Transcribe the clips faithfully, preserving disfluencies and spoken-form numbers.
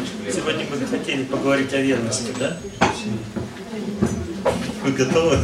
Сегодня мы хотели поговорить о верности, да? Вы готовы?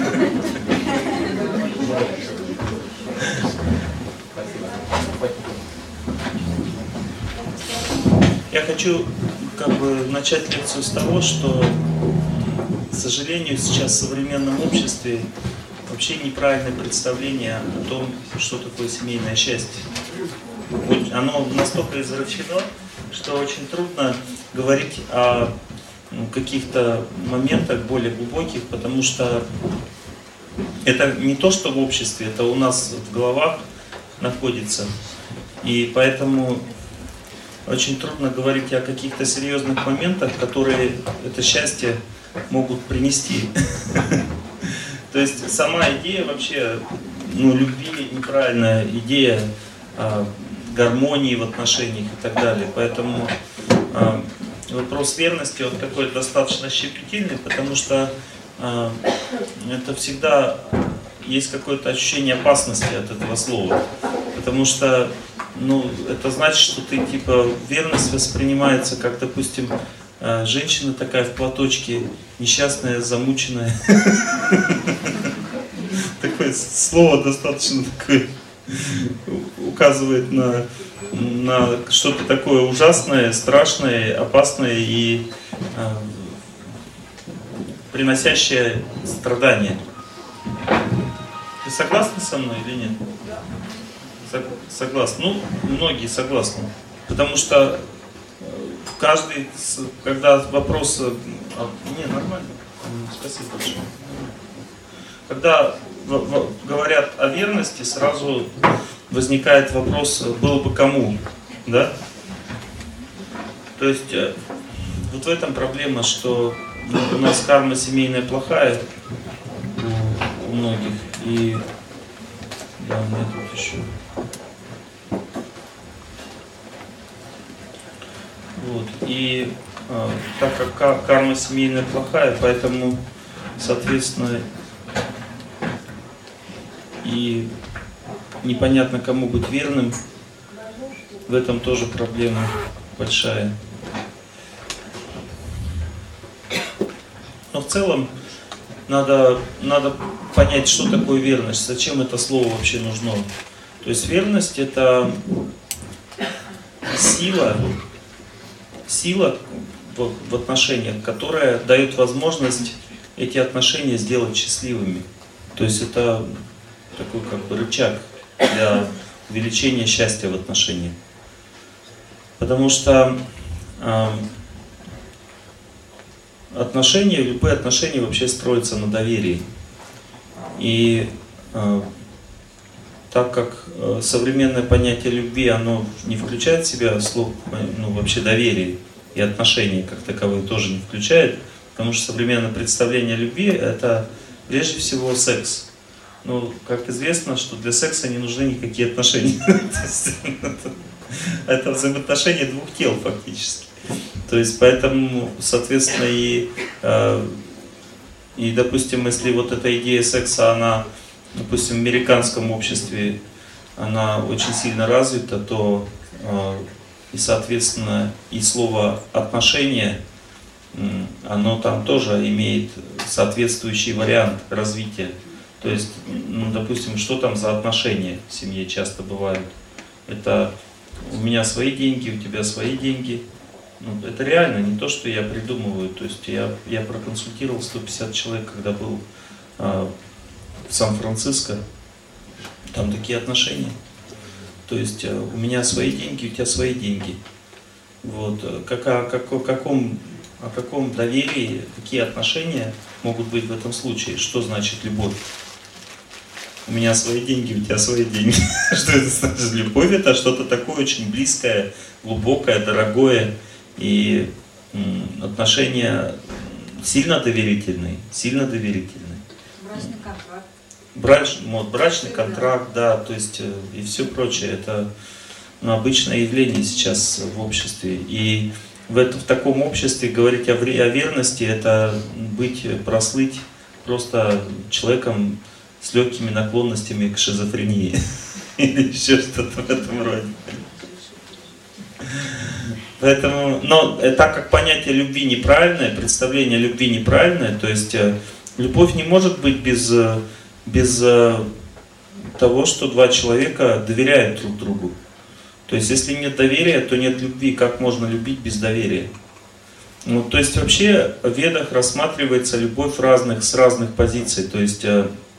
Я хочу как бы начать лекцию с того, что, к сожалению, сейчас в современном обществе вообще неправильное представление о том, что такое семейное счастье. Оно настолько извращено, что очень трудно говорить о каких-то моментах более глубоких, потому что это не то, что в обществе, это у нас в головах находится. И поэтому очень трудно говорить о каких-то серьезных моментах, которые это счастье могут принести. То есть сама идея вообще, ну, любви, неправильная идея а, гармонии в отношениях и так далее. Поэтому а, вопрос верности, он такой достаточно щепетильный, потому что а, это всегда есть какое-то ощущение опасности от этого слова. Потому что, ну, это значит, что ты, типа, верность воспринимается как, допустим, женщина такая в платочке, несчастная, замученная. Такое слово достаточно такое указывает на, на что-то такое ужасное, страшное, опасное и э, приносящее страдания. Ты согласна со мной или нет? Согласна. Ну, многие согласны. Потому что каждый, когда вопрос... Не, нормально. Спасибо большое. Когда говорят о верности, сразу возникает вопрос, было бы кому, да? То есть, вот в этом проблема, что у нас карма семейная плохая у, у многих. И да, у меня тут еще... Вот. И э, так как карма семейная плохая, поэтому, соответственно, и непонятно, кому быть верным, в этом тоже проблема большая. Но в целом надо, надо понять, что такое верность, зачем это слово вообще нужно. То есть верность — это сила, сила в, в отношениях, которая дает возможность эти отношения сделать счастливыми. То есть это такой как бы рычаг для увеличения счастья в отношениях. Потому что э, отношения, любые отношения вообще строятся на доверии. И э, так как э, современное понятие любви, оно не включает в себя слово, ну, вообще доверие, и отношения как таковые тоже не включает, потому что современное представление о любви — это прежде всего секс. Ну, как известно, что для секса не нужны никакие отношения. Это взаимоотношения двух тел фактически. То есть поэтому, соответственно, и, и допустим, если вот эта идея секса, она, допустим, в американском обществе, она очень сильно развита, то и, соответственно, и слово «отношения», оно там тоже имеет соответствующий вариант развития. То есть, ну, допустим, что там за отношения в семье часто бывают? Это у меня свои деньги, у тебя свои деньги. Ну, это реально, не то, что я придумываю. То есть я, я проконсультировал сто пятьдесят человек, когда был а, в Сан-Франциско. Там такие отношения. То есть а, у меня свои деньги, у тебя свои деньги. Вот. Как, о, как, о, каком, о каком доверии, какие отношения могут быть в этом случае? Что значит любовь? У меня свои деньги, у тебя свои деньги. Что это значит? Любовь — это что-то такое очень близкое, глубокое, дорогое. И отношения сильно доверительные, сильно доверительные. Брачный контракт. Брач, вот, брачный контракт, да, то есть и все прочее. Это, ну, обычное явление сейчас в обществе. И в, это, в таком обществе говорить о, о верности — это быть, прослыть просто человеком с легкими наклонностями к шизофрении или еще что-то в этом роде. Поэтому, но так как понятие любви неправильное, представление любви неправильное, то есть любовь не может быть без, без того, что два человека доверяют друг другу. То есть если нет доверия, то нет любви. Как можно любить без доверия? Ну, то есть вообще в Ведах рассматривается любовь разных, с разных позиций. То есть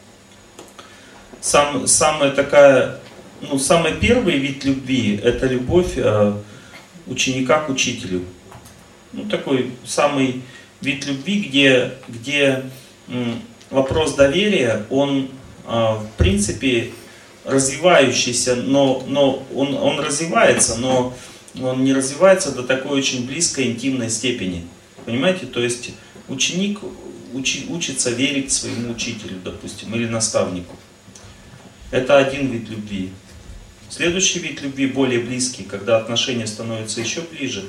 сам, самая такая, ну, самый первый вид любви — это любовь ученика к учителю. Ну, такой самый вид любви, где, где м, вопрос доверия, он а, в принципе развивающийся, но, но он, он развивается, но он не развивается до такой очень близкой интимной степени. Понимаете? То есть ученик учи, учится верить своему учителю, допустим, или наставнику. Это один вид любви. Следующий вид любви, более близкий, когда отношения становятся еще ближе,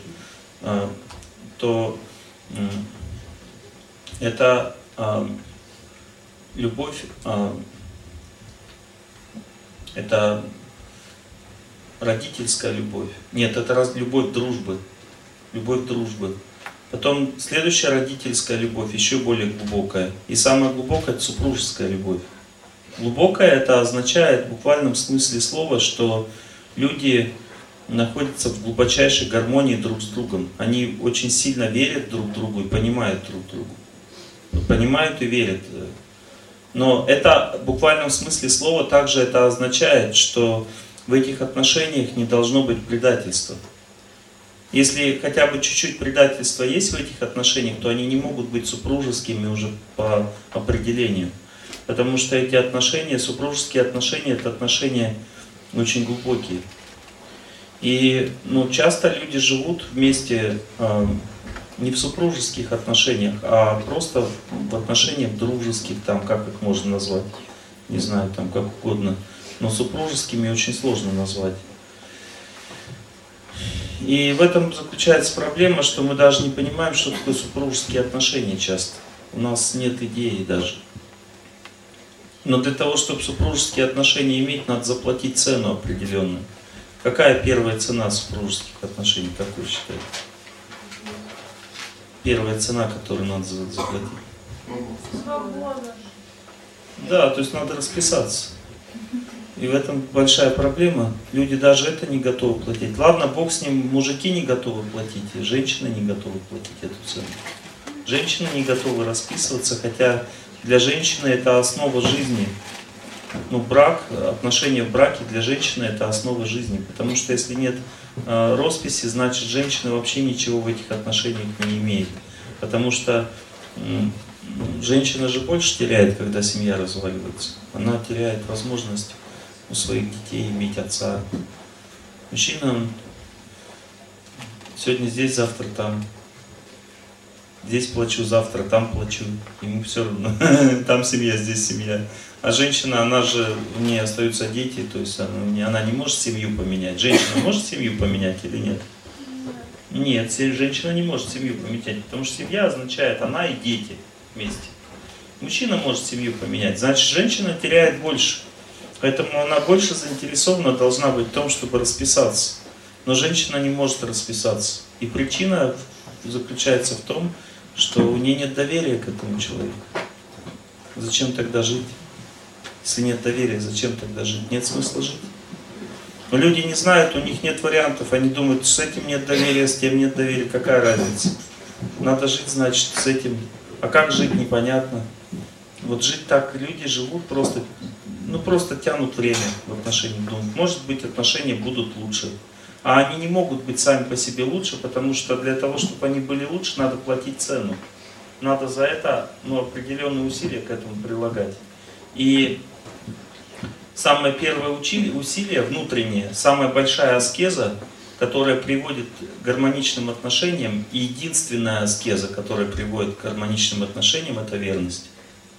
то это любовь, это родительская любовь. Нет, это любовь дружбы. Любовь дружбы. Потом следующая родительская любовь, еще более глубокая. И самая глубокая — это супружеская любовь. Глубокая — это означает в буквальном смысле слова, что люди находятся в глубочайшей гармонии друг с другом. Они очень сильно верят друг другу и понимают друг друга. Понимают и верят. Но это в буквальном смысле слова также это означает, что в этих отношениях не должно быть предательства. Если хотя бы чуть-чуть предательства есть в этих отношениях, то они не могут быть супружескими уже по определению. Потому что эти отношения, супружеские отношения, это отношения очень глубокие. И ну, часто люди живут вместе э, не в супружеских отношениях, а просто в отношениях дружеских, там, как их можно назвать, не знаю, там как угодно. Но супружескими очень сложно назвать. И в этом заключается проблема, что мы даже не понимаем, что такое супружеские отношения часто. У нас нет идеи даже. Но для того, чтобы супружеские отношения иметь, надо заплатить цену определенную. Какая первая цена супружеских отношений, как вы считаете? Первая цена, которую надо заплатить? Свобода. Да, то есть надо расписаться. И в этом большая проблема. Люди даже это не готовы платить. Ладно, Бог с ним, мужики не готовы платить, и женщины не готовы платить эту цену. Женщины не готовы расписываться, хотя для женщины это основа жизни. Ну, брак, отношения в браке для женщины это основа жизни. Потому что если нет э, росписи, значит женщина вообще ничего в этих отношениях не имеет. Потому что э, женщина же больше теряет, когда семья разваливается. Она теряет возможность у своих детей иметь отца. Мужчина, он сегодня здесь, завтра там. Здесь плачу, завтра там плачу. Ему все равно. Там семья, здесь семья. А женщина, она же, у нее остаются дети, то есть она, она не может семью поменять. Женщина может семью поменять или нет? Нет, женщина не может семью поменять, потому что семья означает она и дети вместе. Мужчина может семью поменять, значит женщина теряет больше. Поэтому она больше заинтересована должна быть в том, чтобы расписаться. Но женщина не может расписаться. И причина заключается в том, что у нее нет доверия к этому человеку. Зачем тогда жить? Если нет доверия, зачем тогда жить? Нет смысла жить. Но люди не знают, у них нет вариантов. Они думают, с этим нет доверия, с тем нет доверия. Какая разница? Надо жить, значит, с этим. А как жить, непонятно. Вот жить так, люди живут просто, ну просто тянут время в отношениях. Думают, может быть, отношения будут лучше. А они не могут быть сами по себе лучше, потому что для того, чтобы они были лучше, надо платить цену. Надо за это ну, определенные усилия к этому прилагать. И самое первое усилие внутреннее, самая большая аскеза, которая приводит к гармоничным отношениям, и единственная аскеза, которая приводит к гармоничным отношениям, это верность.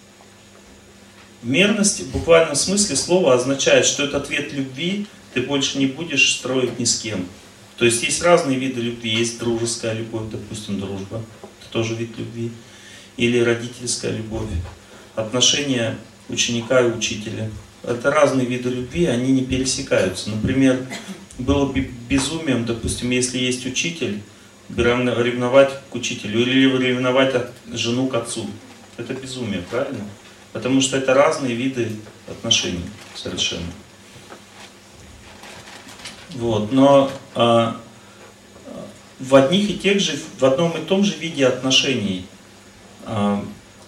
Верность в буквальном смысле слова означает, что это ответ любви, ты больше не будешь строить ни с кем. То есть есть разные виды любви, есть дружеская любовь, допустим, дружба, это тоже вид любви, или родительская любовь, отношения ученика и учителя. Это разные виды любви, они не пересекаются. Например, было бы безумием, допустим, если есть учитель, ревновать к учителю или ревновать от жену к отцу. Это безумие, правильно? Потому что это разные виды отношений совершенно. Вот. Но а, в одних и тех же, в одном и том же виде отношений а,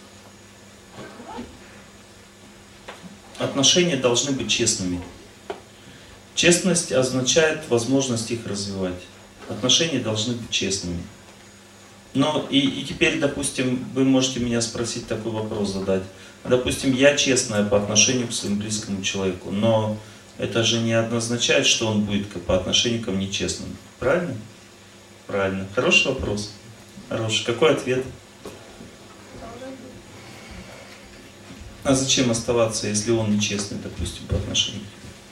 отношения должны быть честными. Честность означает возможность их развивать. Отношения должны быть честными. Но и, и теперь, допустим, вы можете меня спросить, такой вопрос задать. Допустим, я честная по отношению к своему близкому человеку, но это же не означает, что он будет по отношению ко мне честным. Правильно? Правильно. Хороший вопрос. Хороший. Какой ответ? А зачем оставаться, если он нечестный, допустим, по отношению?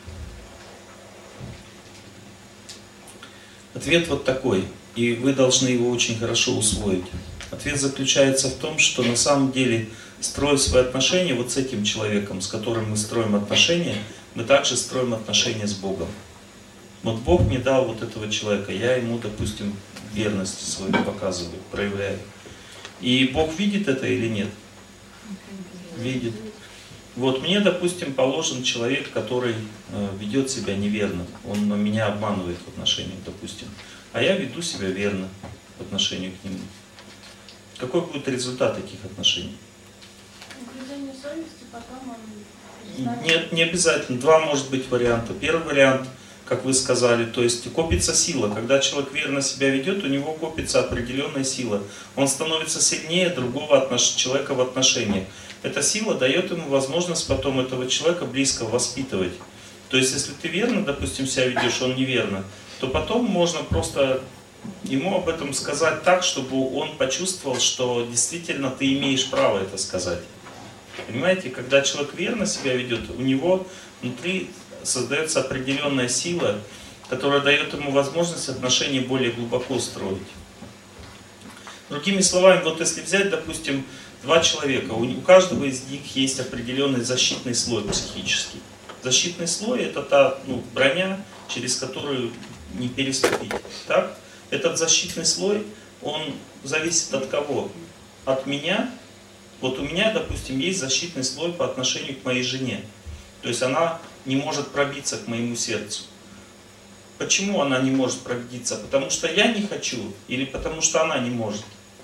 Ответ вот такой, и вы должны его очень хорошо усвоить. Ответ заключается в том, что на самом деле, строя свои отношения вот с этим человеком, с которым мы строим отношения, мы также строим отношения с Богом. Вот Бог мне дал вот этого человека, я ему, допустим, верность свою показываю, проявляю. И Бог видит это или нет? Видит. Вот мне, допустим, положен человек, который э, ведет себя неверно. Он меня обманывает в отношениях, допустим. А я веду себя верно в отношению к нему. Какой будет результат таких отношений? Угрызение совести, потом он... Нет, не обязательно. Два может быть варианта. Первый вариант, как вы сказали, то есть копится сила. Когда человек верно себя ведет, у него копится определенная сила. Он становится сильнее другого отнош... человека в отношениях. Эта сила дает ему возможность потом этого человека близко воспитывать. То есть, если ты верно, допустим, себя ведешь, он неверно, то потом можно просто ему об этом сказать так, чтобы он почувствовал, что действительно ты имеешь право это сказать. Понимаете, когда человек верно себя ведет, у него внутри создается определенная сила, которая дает ему возможность отношения более глубоко строить. Другими словами, вот если взять, допустим, два человека, у каждого из них есть определенный защитный слой психический. Защитный слой — это та ну, броня, через которую не переступить. Так? Этот защитный слой, он зависит от кого? От меня. Вот у меня, допустим, есть защитный слой по отношению к моей жене. То есть она не может пробиться к моему сердцу. Почему она не может пробиться? Потому что я не хочу или потому что она не может?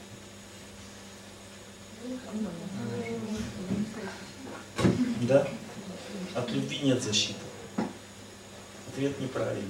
Да? От любви нет защиты. Ответ неправильный.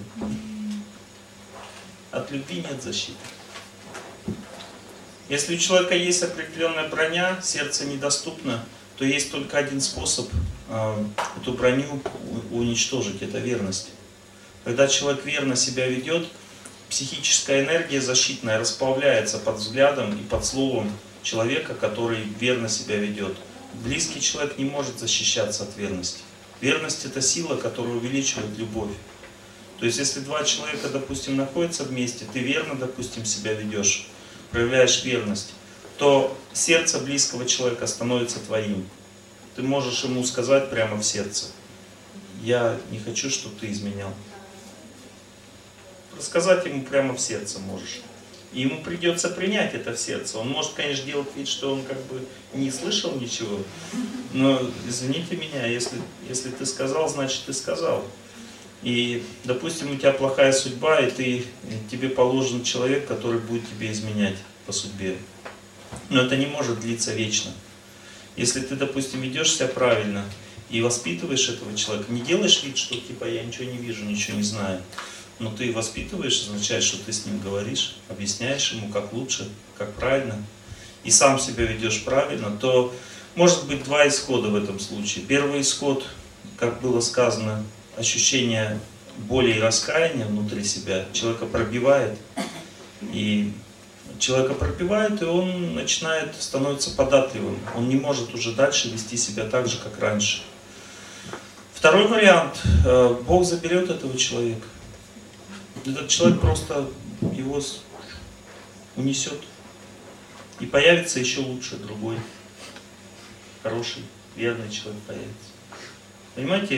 От любви нет защиты. Если у человека есть определенная броня, сердце недоступно, то есть только один способ э, эту броню уничтожить, это верность. Когда человек верно себя ведет, психическая энергия защитная расплавляется под взглядом и под словом человека, который верно себя ведет. Близкий человек не может защищаться от верности. Верность — это сила, которая увеличивает любовь. То есть, если два человека, допустим, находятся вместе, ты верно, допустим, себя ведешь, проявляешь верность, то сердце близкого человека становится твоим. Ты можешь ему сказать прямо в сердце: я не хочу, чтобы ты изменял. Рассказать ему прямо в сердце можешь. И ему придется принять это в сердце. Он может, конечно, делать вид, что он как бы не слышал ничего. Но извините меня, если, если ты сказал, значит ты сказал. И, допустим, у тебя плохая судьба, и ты, тебе положен человек, который будет тебе изменять по судьбе. Но это не может длиться вечно. Если ты, допустим, ведешь себя правильно и воспитываешь этого человека, не делаешь вид, что типа я ничего не вижу, ничего не знаю, но ты воспитываешь, означает, что ты с ним говоришь, объясняешь ему, как лучше, как правильно, и сам себя ведешь правильно, то может быть два исхода в этом случае. Первый исход, как было сказано, ощущение боли и раскаяния внутри себя человека пробивает, и человека пробивает, и он начинает становиться податливым. Он не может уже дальше вести себя так же, как раньше. Второй вариант. Бог заберет этого человека. Этот человек просто его унесет. И появится еще лучше другой, хороший, верный человек появится. Понимаете,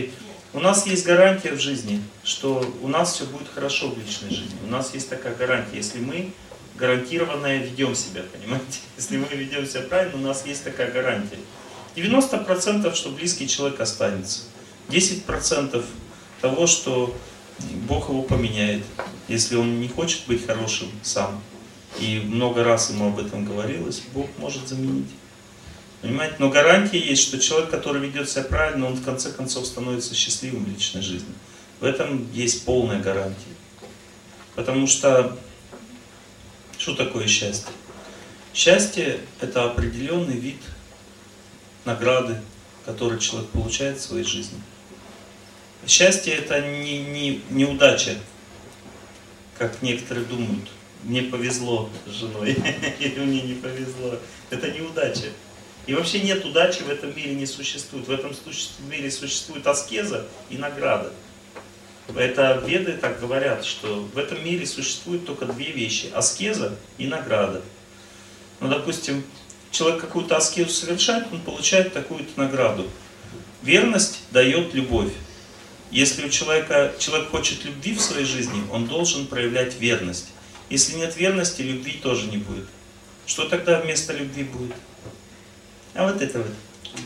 У нас есть гарантия в жизни, что у нас все будет хорошо в личной жизни. У нас есть такая гарантия, если мы гарантированно ведем себя, понимаете? Если мы ведем себя правильно, у нас есть такая гарантия. девяносто процентов, что близкий человек останется. десять процентов того, что Бог его поменяет, если он не хочет быть хорошим сам. И много раз ему об этом говорилось, Бог может заменить. Понимаете? Но гарантия есть, что человек, который ведет себя правильно, он в конце концов становится счастливым в личной жизни. В этом есть полная гарантия. Потому что, что такое счастье? Счастье – это определенный вид награды, который человек получает в своей жизни. Счастье – это не, не, не удача, как некоторые думают. Мне повезло с женой, или мне не повезло. Это не удача. И вообще нет удачи в этом мире не существует. В этом мире существует аскеза и награда. Это веды так говорят, что в этом мире существует только две вещи. Аскеза и награда. Ну, допустим, человек какую-то аскезу совершает, он получает такую-то награду. Верность дает любовь. Если у человека, человек хочет любви в своей жизни, он должен проявлять верность. Если нет верности, любви тоже не будет. Что тогда вместо любви будет? А вот это вот.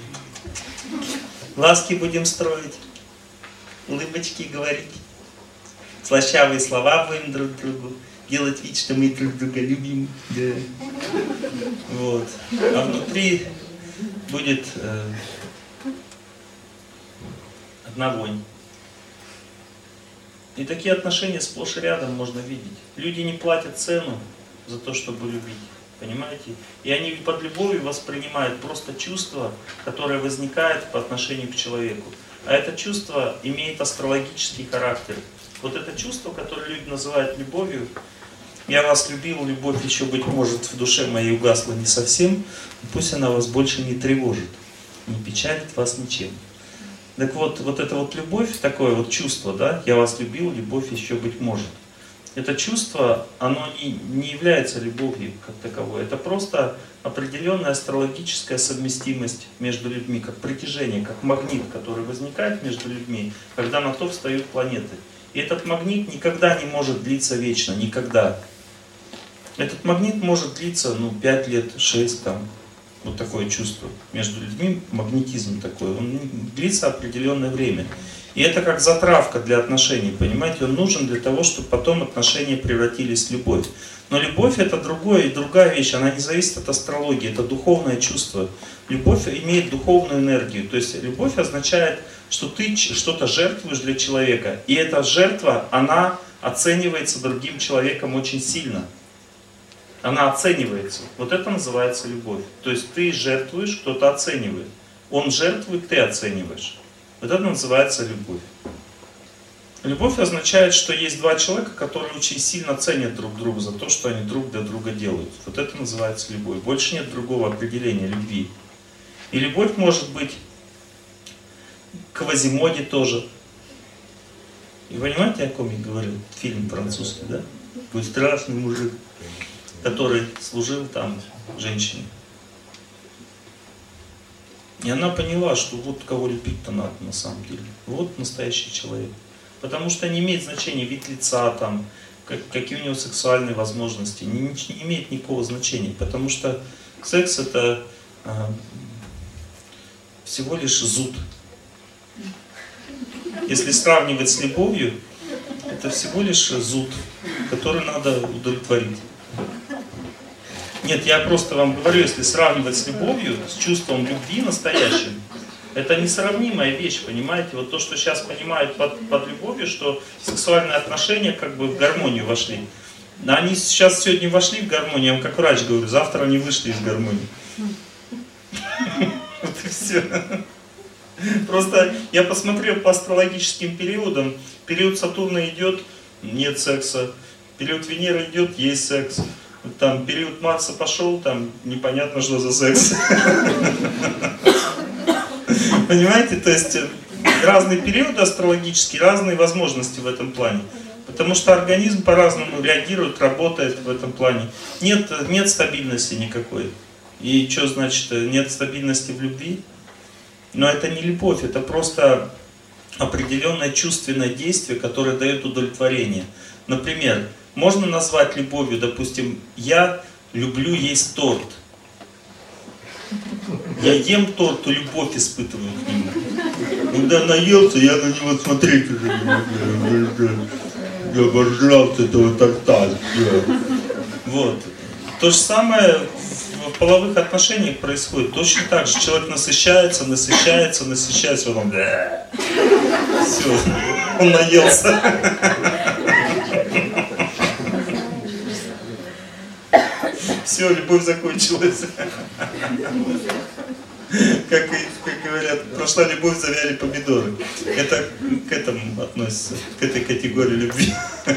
Глазки будем строить, улыбочки говорить, слащавые слова будем друг другу, делать вид, что мы друг друга любим. Да. Вот. А внутри будет э, одна вонь. И такие отношения сплошь и рядом можно видеть. Люди не платят цену за то, чтобы любить. Понимаете? И они под любовью воспринимают просто чувство, которое возникает по отношению к человеку. А это чувство имеет астрологический характер. Вот это чувство, которое люди называют любовью, я вас любил, любовь еще, быть может, в душе моей угасла не совсем, пусть она вас больше не тревожит, не печалит вас ничем. Так вот, вот эта вот любовь, такое вот чувство, да, я вас любил, любовь еще, быть может. Это чувство, оно не, не является любовью как таковой. Это просто определенная астрологическая совместимость между людьми, как притяжение, как магнит, который возникает между людьми, когда на то встают планеты. И этот магнит никогда не может длиться вечно, никогда. Этот магнит может длиться, ну, пять лет, шесть, там, вот такое чувство между людьми, магнетизм такой, он длится определенное время. И это как затравка для отношений, понимаете, он нужен для того, чтобы потом отношения превратились в любовь. Но любовь это другое, другая вещь, она не зависит от астрологии, это духовное чувство. Любовь имеет духовную энергию, то есть любовь означает, что ты что-то жертвуешь для человека, и эта жертва, она оценивается другим человеком очень сильно. Она оценивается. Вот это называется любовь. То есть ты жертвуешь, кто-то оценивает. Он жертвует, ты оцениваешь. Вот это называется любовь. Любовь означает, что есть два человека, которые очень сильно ценят друг друга за то, что они друг для друга делают. Вот это называется любовь. Больше нет другого определения любви. И любовь может быть к Квазимоде тоже. И понимаете, о ком я говорю? Фильм французский, да? Такой страшный мужик, который служил там женщине. И она поняла, что вот кого любить-то надо на самом деле. Вот настоящий человек. Потому что не имеет значения вид лица, там, как, какие у него сексуальные возможности. Не, не имеет никакого значения. Потому что секс это а, всего лишь зуд. Если сравнивать с любовью, это всего лишь зуд, который надо удовлетворить. Нет, я просто вам говорю, если сравнивать с любовью, с чувством любви настоящим, это несравнимая вещь, понимаете? Вот то, что сейчас понимают под, под любовью, что сексуальные отношения как бы в гармонию вошли. Они сейчас сегодня вошли в гармонию, я вам как врач говорю, завтра они вышли из гармонии. Вот и все. Просто я посмотрел по астрологическим периодам, период Сатурна идет, нет секса, период Венеры идет, есть секс. Там период Марса пошел, там непонятно, что за секс. Понимаете, то есть разные периоды астрологические, разные возможности в этом плане. Потому что организм по-разному реагирует, работает в этом плане. Нет, нет стабильности никакой. И что значит нет стабильности в любви? Но это не любовь, это просто определенное чувственное действие, которое дает удовлетворение. Например, можно назвать любовью, допустим, я люблю есть торт. Я ем торт, и любовь испытываю к нему. Когда наелся, я на него смотреть уже не могу. Я обожрался этого торта. Вот. То же самое в половых отношениях происходит. Точно так же. Человек насыщается, насыщается, насыщается, потом... Все, он наелся. Все, любовь закончилась. Как, как говорят, прошла любовь, завяли помидоры. Это к этому относится, к этой категории любви.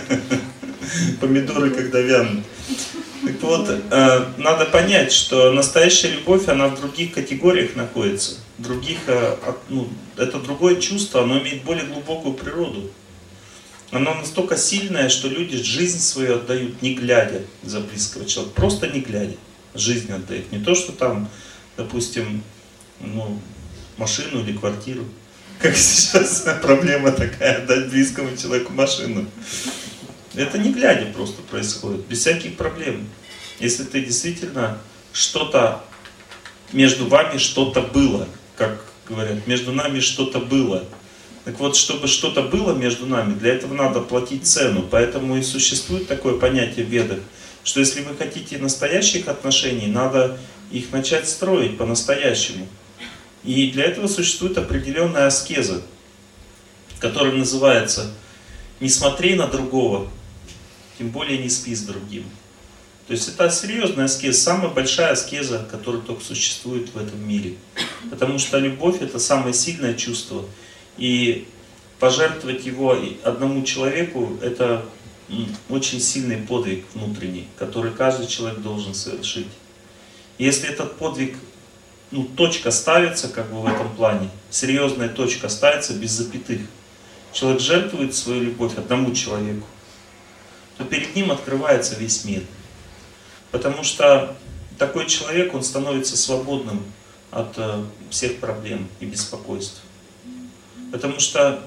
Помидоры, когда вянут. Так вот, э, надо понять, что настоящая любовь, она в других категориях находится. В других, э, ну, это другое чувство, оно имеет более глубокую природу. Оно настолько сильное, что люди жизнь свою отдают, не глядя за близкого человека. Просто не глядя. Жизнь отдают. Не то, что там, допустим, ну, машину или квартиру. Как сейчас проблема такая, отдать близкому человеку машину. Это не глядя просто происходит, без всяких проблем. Если ты действительно что-то, между вами что-то было, как говорят, между нами что-то было. Так вот, чтобы что-то было между нами, для этого надо платить цену. Поэтому и существует такое понятие в Ведах, что если вы хотите настоящих отношений, надо их начать строить по-настоящему. И для этого существует определенная аскеза, которая называется «Не смотри на другого, тем более не спи с другим». То есть это серьезная аскеза, самая большая аскеза, которая только существует в этом мире. Потому что любовь — это самое сильное чувство. И пожертвовать его одному человеку — это очень сильный подвиг внутренний, который каждый человек должен совершить. И если этот подвиг, ну, точка ставится как бы в этом плане, серьезная точка ставится без запятых, человек жертвует свою любовь одному человеку, то перед ним открывается весь мир. Потому что такой человек, он становится свободным от э, всех проблем и беспокойств. Потому что,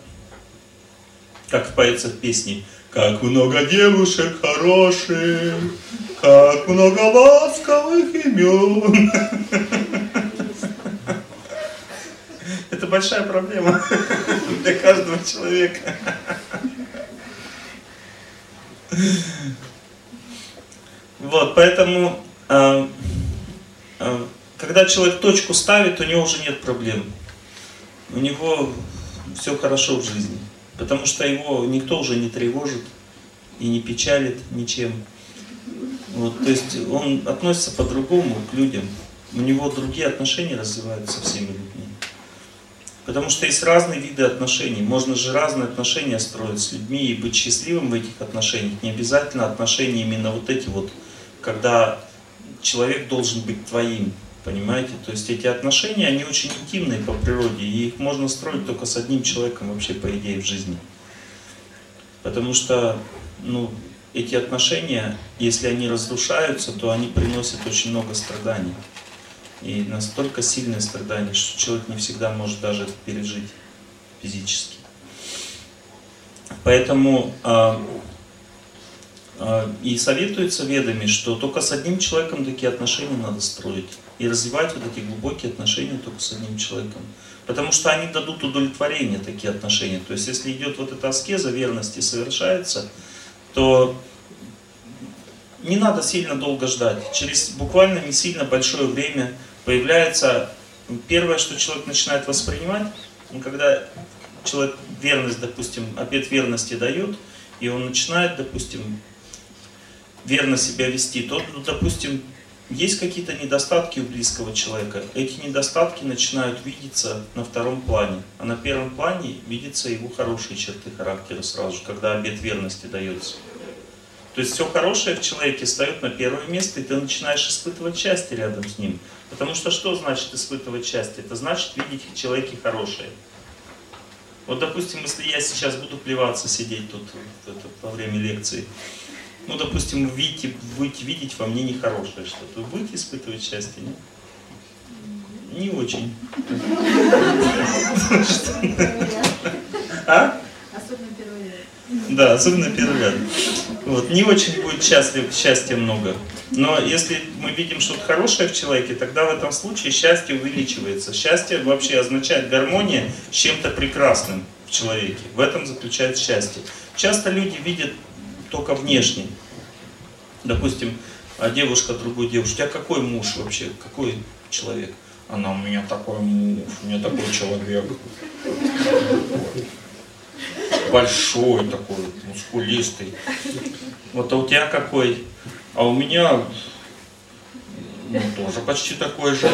как поется в песне, «Как много девушек хороших, как много ласковых имен». Это большая проблема для каждого человека. Вот, поэтому, э, э, когда человек точку ставит, у него уже нет проблем. У него все хорошо в жизни. Потому что его никто уже не тревожит и не печалит ничем. Вот, то есть он относится по-другому к людям. У него другие отношения развиваются со всеми людьми. Потому что есть разные виды отношений. Можно же разные отношения строить с людьми и быть счастливым в этих отношениях. Не обязательно отношения именно вот эти вот, когда человек должен быть твоим. Понимаете? То есть эти отношения, они очень интимные по природе, и их можно строить только с одним человеком вообще, по идее, в жизни. Потому что, ну, эти отношения, если они разрушаются, то они приносят очень много страданий. И настолько сильные страдания, что человек не всегда может даже это пережить физически. Поэтому а, а, и советуется ведами, что только с одним человеком такие отношения надо строить. И развивать вот эти глубокие отношения только с одним человеком. Потому что они дадут удовлетворение, такие отношения. То есть если идет вот эта аскеза верности совершается, то не надо сильно долго ждать. Через буквально не сильно большое время появляется первое, что человек начинает воспринимать, когда человек верность, допустим, обет верности дает, и он начинает, допустим, верно себя вести, то, ну, допустим, есть какие-то недостатки у близкого человека. Эти недостатки начинают видеться на втором плане. А на первом плане видятся его хорошие черты характера сразу же, когда обет верности дается. То есть все хорошее в человеке встает на первое место, и ты начинаешь испытывать счастье рядом с ним. Потому что что значит испытывать счастье? Это значит видеть в человеке хорошее. Вот, допустим, если я сейчас буду плеваться, сидеть тут во время лекции, ну, допустим, вы видите, будете видеть во мне нехорошее что-то. Вы будете испытывать счастье? Нет? Не очень. А? Особенно первый ряд. Да, особенно первый ряд. Вот. Не очень будет счастлив, счастья много. Но если мы видим что-то хорошее в человеке, тогда в этом случае счастье увеличивается. Счастье вообще означает гармония с чем-то прекрасным в человеке. В этом заключается счастье. Часто люди видят только внешне. Допустим, девушка другую девушку. У тебя какой муж вообще? Какой человек? Она: у меня такой муж, у меня такой человек. Большой такой, мускулистый. Вот, а у тебя какой? А у меня, ну, тоже почти такой же.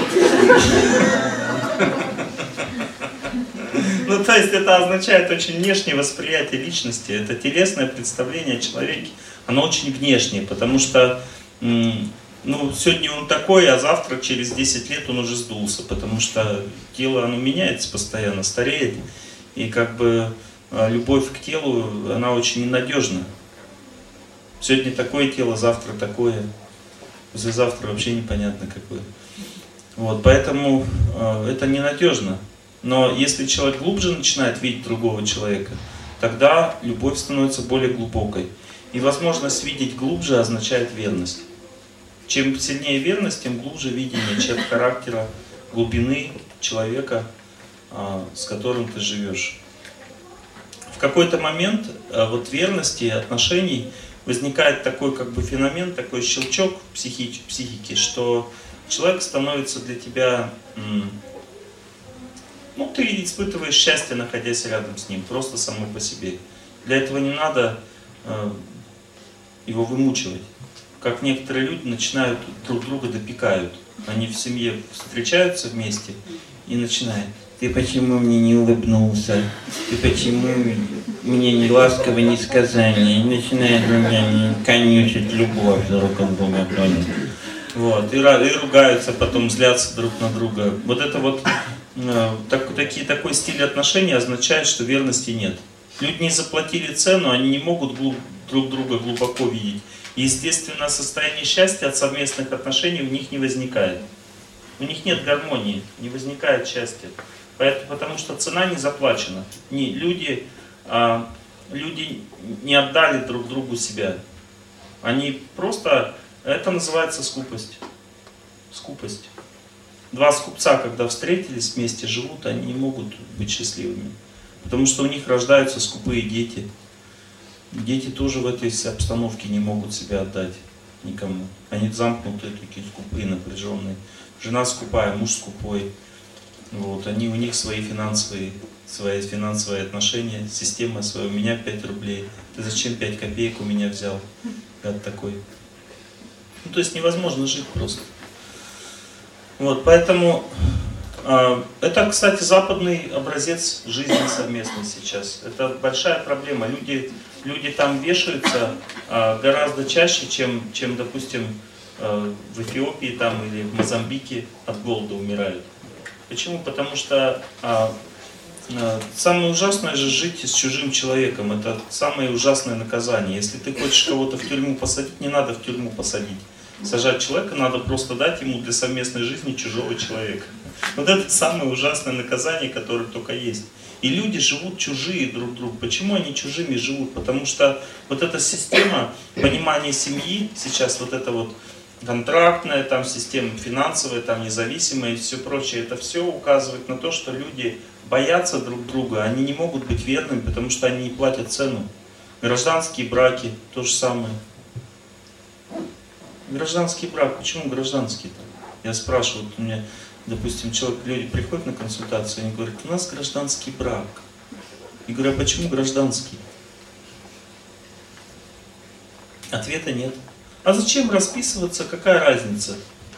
Ну, то есть это означает очень внешнее восприятие личности. Это телесное представление о человеке. Оно очень внешнее, потому что, ну, сегодня он такой, а завтра, через десять лет, он уже сдулся. Потому что тело, оно меняется постоянно, стареет. И как бы любовь к телу, она очень ненадежна. Сегодня такое тело, завтра такое, послезавтра вообще непонятно какое. Вот, поэтому э, это ненадежно. Но если человек глубже начинает видеть другого человека, тогда любовь становится более глубокой. И возможность видеть глубже означает верность. Чем сильнее верность, тем глубже видение черт характера, глубины человека, э, с которым ты живешь. В какой-то момент э, вот верности, отношений возникает такой как бы феномен, такой щелчок в психи- психике, что человек становится для тебя, ну, ты испытываешь счастье, находясь рядом с ним, просто само по себе. Для этого не надо э, его вымучивать. Как некоторые люди начинают друг друга допекают. Они в семье встречаются вместе и начинают: ты почему мне не улыбнулся? Ты почему мне ни ласково, ни сказания? И начинают меня конючить любовь друг от друга. Вот. И, и ругаются, потом злятся друг на друга. Вот это вот э, так, такие, такой стиль отношений означает, что верности нет. Люди не заплатили цену, они не могут глуб, друг друга глубоко видеть. И, естественно, состояние счастья от совместных отношений у них не возникает. У них нет гармонии, не возникает счастья. Поэтому, потому что цена не заплачена. Не, люди, а, люди не отдали друг другу себя. Они просто... Это называется скупость. Скупость. Два скупца, когда встретились, вместе живут, они не могут быть счастливыми. Потому что у них рождаются скупые дети. Дети тоже в этой обстановке не могут себя отдать никому. Они замкнутые, такие скупые, напряженные. Жена скупая, муж скупой. Вот, они, у них свои финансовые, свои финансовые отношения, система своя. У меня пять рублей. Ты зачем пять копеек у меня взял? Гад такой. Ну, то есть невозможно жить просто. Вот, поэтому э, это, кстати, западный образец жизни совместной сейчас. Это большая проблема. Люди, люди там вешаются э, гораздо чаще, чем, чем допустим, э, в Эфиопии там, или в Мозамбике от голода умирают. Почему? Потому что э, э, самое ужасное же жить с чужим человеком. Это самое ужасное наказание. Если ты хочешь кого-то в тюрьму посадить, не надо в тюрьму посадить. Сажать человека надо просто дать ему для совместной жизни чужого человека. Вот это самое ужасное наказание, которое только есть. И люди живут чужие друг другу. Почему они чужими живут? Потому что вот эта система понимания семьи, сейчас вот эта вот контрактная, там система финансовая, там независимая и все прочее, это все указывает на то, что люди боятся друг друга, они не могут быть верными, потому что они не платят цену. Гражданские браки, то же самое. Гражданский брак. Почему гражданский-то? Я спрашиваю, вот у меня, допустим, человек, люди приходят на консультацию, они говорят: у нас гражданский брак. Я говорю: а почему гражданский? Ответа нет. А зачем расписываться, какая разница?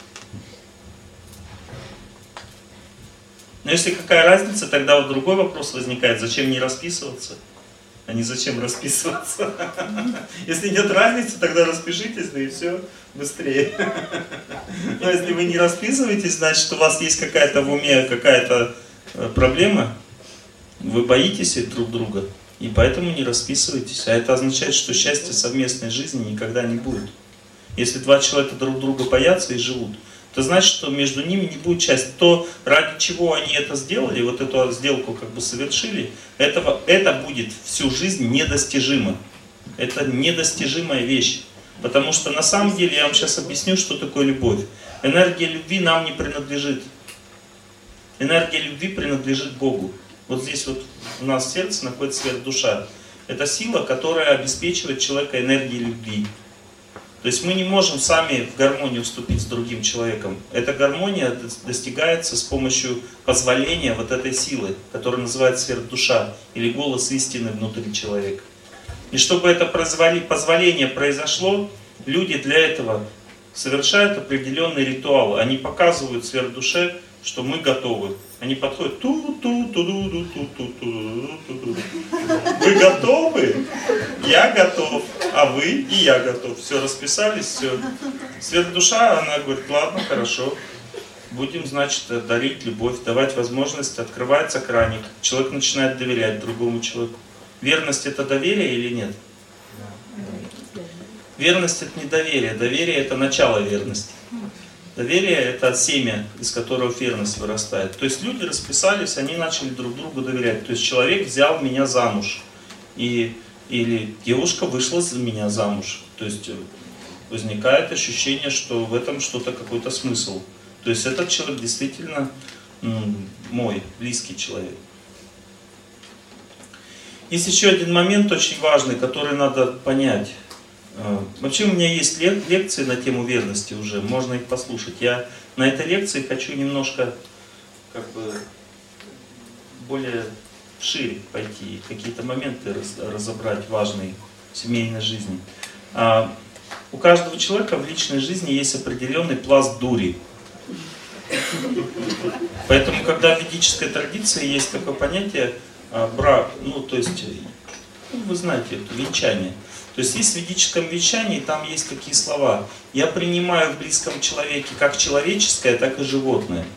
Но если какая разница, тогда вот другой вопрос возникает: зачем не расписываться? А не зачем расписываться. Если нет разницы, тогда распишитесь, да и все быстрее. Но если вы не расписываетесь, значит, у вас есть какая-то в уме какая-то проблема, вы боитесь друг друга, и поэтому не расписываетесь. А это означает, что счастья совместной жизни никогда не будет. Если два человека друг друга боятся и живут, это значит, что между ними не будет счастья. То, ради чего они это сделали, вот эту сделку как бы совершили, этого, это будет всю жизнь недостижимо. Это недостижимая вещь. Потому что на самом деле, я вам сейчас объясню, что такое любовь. Энергия любви нам не принадлежит. Энергия любви принадлежит Богу. Вот здесь вот у нас в сердце находится сверхдуша. Это сила, которая обеспечивает человека энергией любви. То есть мы не можем сами в гармонию вступить с другим человеком. Эта гармония достигается с помощью позволения вот этой силы, которая называется сверхдуша, или голос истины внутри человека. И чтобы это позволение произошло, люди для этого совершают определенный ритуал. Они показывают сверхдуше, что мы готовы. Они подходят, ту-ту-ту-ду-ту-ту-ту-ту-ту-ту. Вы готовы? Я готов. А вы и я готов. Все, расписались, все. Сверхдуша, она говорит, ладно, хорошо. Будем, значит, дарить любовь, давать возможность, открывается краник. Человек начинает доверять другому человеку. Верность это доверие или нет? Верность это не доверие. Доверие это начало верности. Доверие это семя, из которого верность вырастает. То есть люди расписались, они начали друг другу доверять. То есть человек взял меня замуж. И, или девушка вышла за меня замуж. То есть возникает ощущение, что в этом что-то, какой-то смысл. То есть этот человек действительно ну, мой, близкий человек. Есть еще один момент очень важный, который надо понять. Вообще у меня есть лекции на тему верности уже, можно их послушать. Я на этой лекции хочу немножко как бы более шире пойти, какие-то моменты разобрать важные в семейной жизни. А у каждого человека в личной жизни есть определенный пласт дури. Поэтому, когда в ведической традиции есть такое понятие брак, ну то есть, ну, вы знаете, это венчание. То есть есть в ведическом венчании, там есть такие слова. Я принимаю в близком человеке как человеческое, так и животное.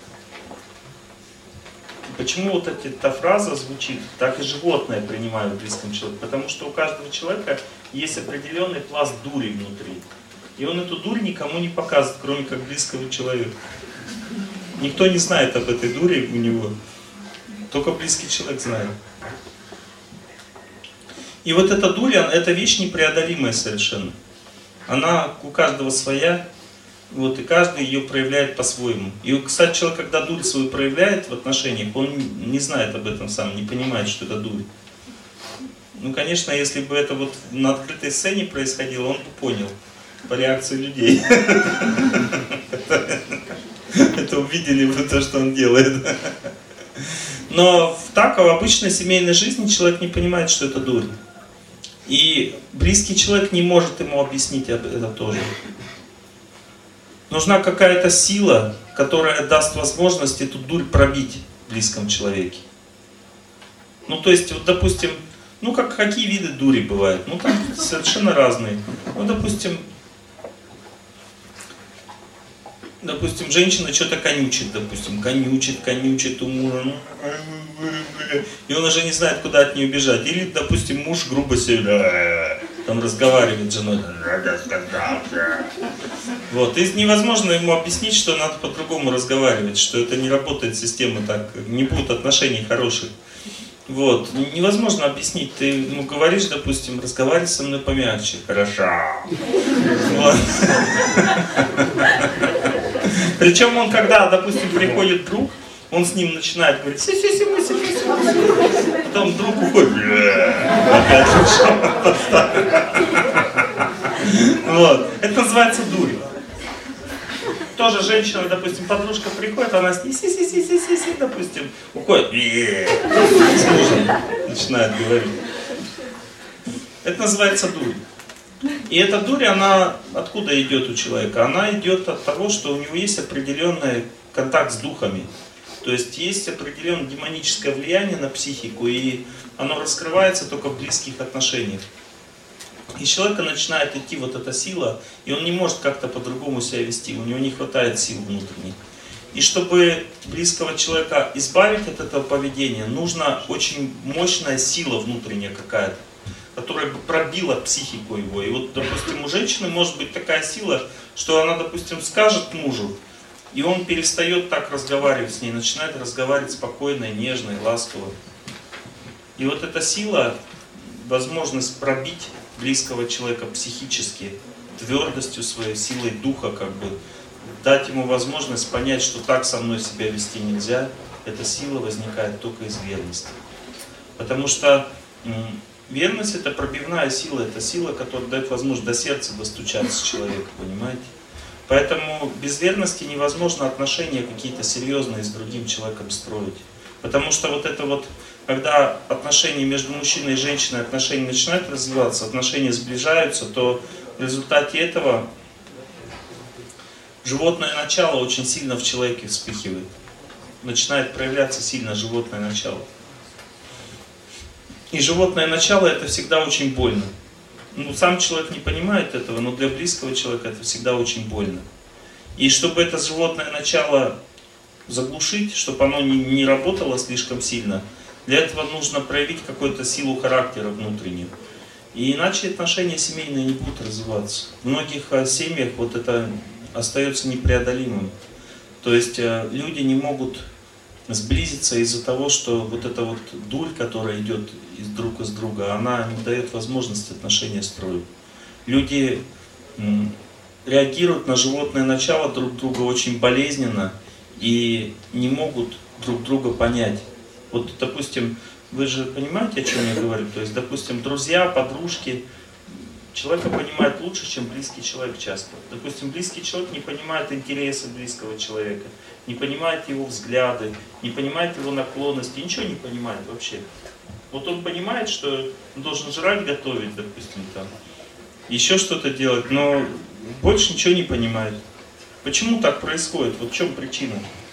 Почему вот эта фраза звучит, так и животное принимаю в близком человеке? Потому что у каждого человека есть определенный пласт дури внутри. И он эту дурь никому не показывает, кроме как близкого человека. Никто не знает об этой дуре у него. Только близкий человек знает. И вот эта дурь, это вещь непреодолимая совершенно. Она у каждого своя, вот, и каждый ее проявляет по-своему. И, кстати, человек, когда дурь свою проявляет в отношениях, он не знает об этом сам, не понимает, что это дурь. Ну, конечно, если бы это вот на открытой сцене происходило, он бы понял по реакции людей. Это увидели бы то, что он делает. Но так, в обычной семейной жизни человек не понимает, что это дурь. И близкий человек не может ему объяснить это тоже. Нужна какая-то сила, которая даст возможность эту дурь пробить в близком человеке. Ну, то есть, вот, допустим, ну, как, какие виды дури бывают? Ну, там совершенно разные. Ну, допустим, допустим, женщина что-то конючит, допустим, конючит, конючит у мужа, и он уже не знает, куда от нее бежать. Или, допустим, муж грубо себя там разговаривает с женой. Вот. И невозможно ему объяснить, что надо по-другому разговаривать, что это не работает система так, не будет отношений хороших. Вот. Невозможно объяснить. Ты ему говоришь, допустим, разговаривай со мной помягче. Хорошо. Вот. Причем он, когда, допустим, приходит друг, он с ним начинает говорить, си-си-си, мы си-си-си. Потом друг уходит. Опять вот. Это называется дурь. Тоже женщина, допустим, подружка приходит, она с ней си-си-си-си-си, допустим, уходит. С мужем начинает говорить. Это называется дурь. И эта дурь, она откуда идет у человека? Она идет от того, что у него есть определенный контакт с духами. То есть есть определенное демоническое влияние на психику, и оно раскрывается только в близких отношениях. И с человека начинает идти вот эта сила, и он не может как-то по-другому себя вести, у него не хватает сил внутренних. И чтобы близкого человека избавить от этого поведения, нужна очень мощная сила внутренняя какая-то. которая бы пробила психику его. И вот, допустим, у женщины может быть такая сила, что она, допустим, скажет мужу, и он перестает так разговаривать с ней, начинает разговаривать спокойно, нежно и ласково. И вот эта сила, возможность пробить близкого человека психически, твердостью своей, силой духа, как бы, дать ему возможность понять, что так со мной себя вести нельзя, эта сила возникает только из верности. Потому что верность — это пробивная сила, это сила, которая дает возможность до сердца достучаться человеку, понимаете? Поэтому без верности невозможно отношения какие-то серьезные с другим человеком строить. Потому что вот это вот, когда отношения между мужчиной и женщиной, отношения начинают развиваться, отношения сближаются, то в результате этого животное начало очень сильно в человеке вспыхивает. Начинает проявляться сильно животное начало. И животное начало — это всегда очень больно. Ну, сам человек не понимает этого, но для близкого человека это всегда очень больно. И чтобы это животное начало заглушить, чтобы оно не, не работало слишком сильно, для этого нужно проявить какую-то силу характера внутреннюю. И иначе отношения семейные не будут развиваться. В многих семьях вот это остается непреодолимым. То есть люди не могут сблизиться из-за того, что вот эта вот дурь, которая идет из друг из друга, она не дает возможности отношения строить. Люди реагируют на животное начало друг друга очень болезненно и не могут друг друга понять. Вот, допустим, вы же понимаете, о чем я говорю? То есть, допустим, друзья, подружки, человека понимают лучше, чем близкий человек часто. Допустим, близкий человек не понимает интересы близкого человека, не понимает его взгляды, не понимает его наклонности, ничего не понимает вообще. Вот он понимает, что он должен жрать, готовить, допустим, там, еще что-то делать, но больше ничего не понимает. Почему так происходит? Вот в чем причина?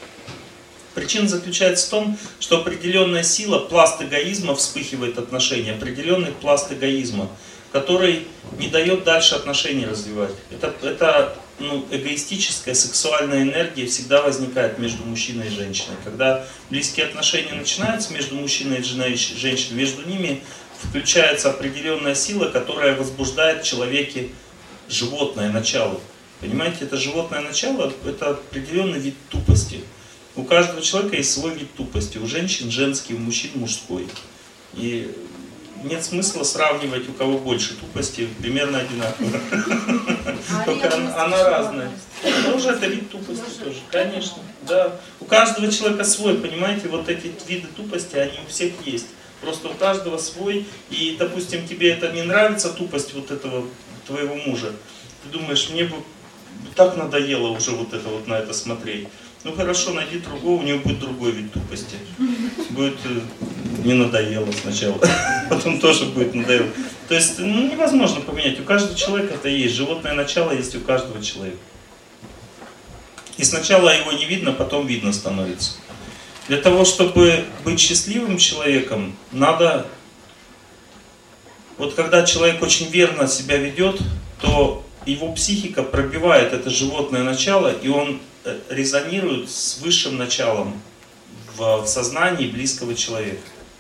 Причина заключается в том, что определенная сила, пласт эгоизма вспыхивает отношения, определенный пласт эгоизма, который не дает дальше отношения развивать. Это, это ну, эгоистическая сексуальная энергия всегда возникает между мужчиной и женщиной. Когда близкие отношения начинаются между мужчиной и женщиной, между ними включается определенная сила, которая возбуждает в человеке животное начало. Понимаете, это животное начало — это определенный вид тупости. У каждого человека есть свой вид тупости. У женщин женский, у мужчин мужской. И нет смысла сравнивать, у кого больше тупости, примерно одинаково. Только она разная. Тоже это вид тупости тоже, конечно. Да. У каждого человека свой, понимаете, вот эти виды тупости, они у всех есть. Просто у каждого свой. И, допустим, тебе это не нравится, тупость вот этого твоего мужа. Ты думаешь, мне бы так надоело уже вот это вот на это смотреть. Ну хорошо, найди другого, у него будет другой вид тупости. Будет э, не надоело сначала, потом тоже будет надоело. То есть ну, невозможно поменять. У каждого человека это есть. Животное начало есть у каждого человека. И сначала его не видно, потом видно становится. Для того, чтобы быть счастливым человеком, надо... Вот когда человек очень верно себя ведет, то его психика пробивает это животное начало, и он резонирует с высшим началом в, в сознании близкого человека.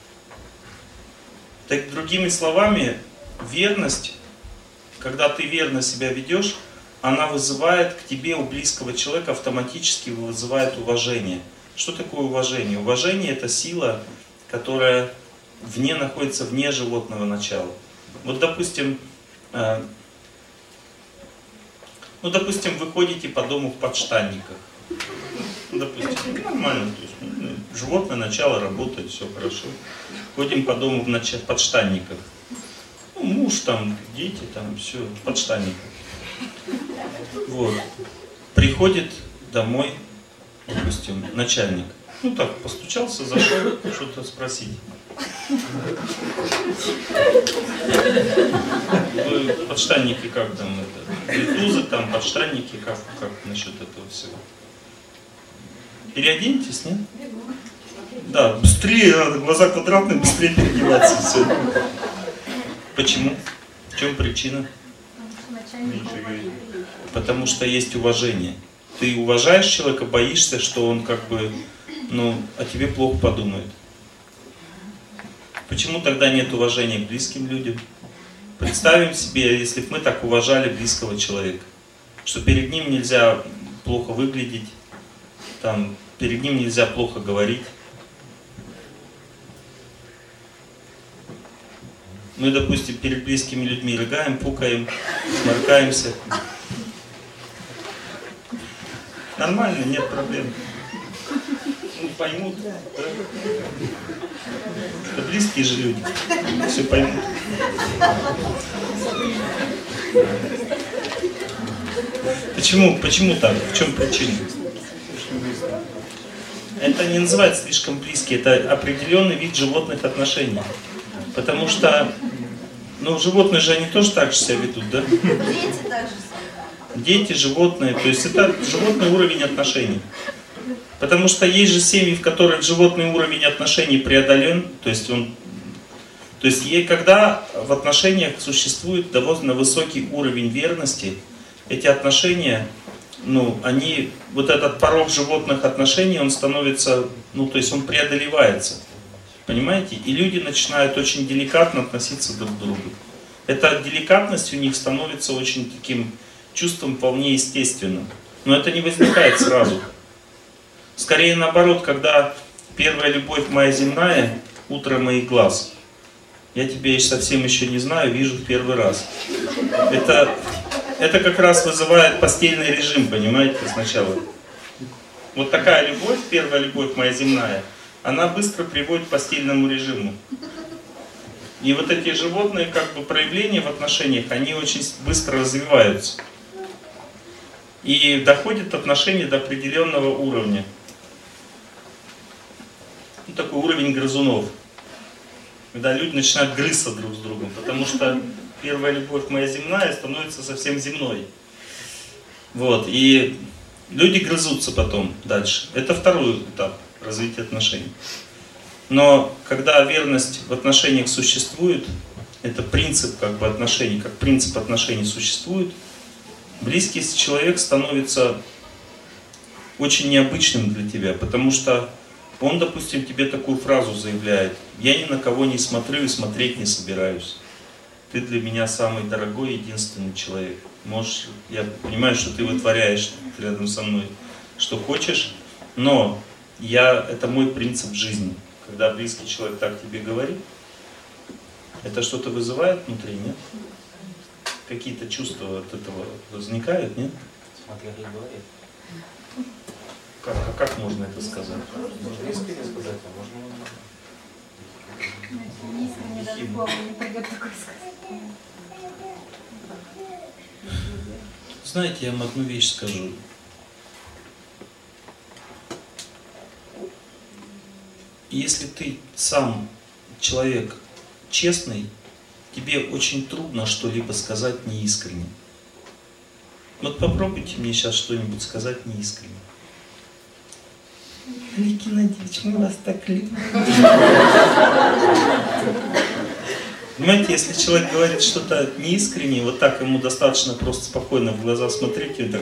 Так, другими словами, верность, когда ты верно себя ведешь, она вызывает к тебе у близкого человека, автоматически вызывает уважение. Что такое уважение? Уважение — это сила, которая вне, находится вне животного начала. Вот, допустим, э, ну, допустим, вы ходите по дому в подштанниках. Ну, допустим, нормально, то есть, ну, животное начало работает, все хорошо. Ходим по дому в нач... подштанниках. Ну, муж там, дети там, все, в подштанниках. Вот. Приходит домой, допустим, начальник. Ну так, постучался, зашел, что-то спросить. Вы подштанники как там это? Ритузы там, подштанники, как, как насчет этого всего? Переоденетесь, нет? Да, быстрее, надо, глаза квадратные, быстрее переодеваться. Все. Почему? В чем причина? Потому что есть уважение. Ты уважаешь человека, боишься, что он как бы, ну, о тебе плохо подумает. Почему тогда нет уважения к близким людям? Представим себе, если бы мы так уважали близкого человека, что перед ним нельзя плохо выглядеть, там, перед ним нельзя плохо говорить. Мы, допустим, перед близкими людьми рыгаем, пукаем, сморкаемся. Нормально, нет проблем. Ну, поймут. Да? Это близкие же люди. Все поймут. Почему? Почему так? В чем причина? Это не называется слишком близкие, это определенный вид животных отношений. Потому что, ну, животные же они тоже так же себя ведут, да? Дети даже. Дети, животные, то есть это животный уровень отношений. Потому что есть же семьи, в которых животный уровень отношений преодолен, то есть он, то есть ей, когда в отношениях существует довольно высокий уровень верности, эти отношения, ну, они, вот этот порог животных отношений, он становится, ну, то есть он преодолевается, понимаете? И люди начинают очень деликатно относиться друг к другу. Эта деликатность у них становится очень таким чувством вполне естественным. Но это не возникает сразу. Скорее наоборот, когда первая любовь моя земная, утро моих глаз. Я тебя совсем еще не знаю, вижу в первый раз. Это, это как раз вызывает постельный режим, понимаете, сначала. Вот такая любовь, первая любовь моя земная, она быстро приводит к постельному режиму. И вот эти животные как бы проявления в отношениях, они очень быстро развиваются. И доходят отношения до определенного уровня. Ну, такой уровень грызунов. Когда люди начинают грызться друг с другом, потому что первая любовь моя земная становится совсем земной. Вот, и люди грызутся потом дальше. Это второй этап развития отношений. Но когда верность в отношениях существует, это принцип как бы отношений, как принцип отношений существует, близкий человек становится очень необычным для тебя, потому что он, допустим, тебе такую фразу заявляет: «Я ни на кого не смотрю и смотреть не собираюсь. Ты для меня самый дорогой, единственный человек. Можешь, я понимаю, что ты вытворяешь рядом со мной, что хочешь, но я, это мой принцип жизни». Когда близкий человек так тебе говорит, это что-то вызывает внутри, нет? Какие-то чувства от этого возникают, нет? Смотря как говорит. Как, а как можно это сказать? Можно искренне сказать, а можно... Искренне даже в голову не пойдет такое сказать. Знаете, я вам одну вещь скажу. Если ты сам человек честный, тебе очень трудно что-либо сказать неискренне. Вот попробуйте мне сейчас что-нибудь сказать неискренне. Олег Геннадьевич, мы вас так любим. Понимаете, если человек говорит что-то неискренне, вот так ему достаточно просто спокойно в глаза смотреть, и он так...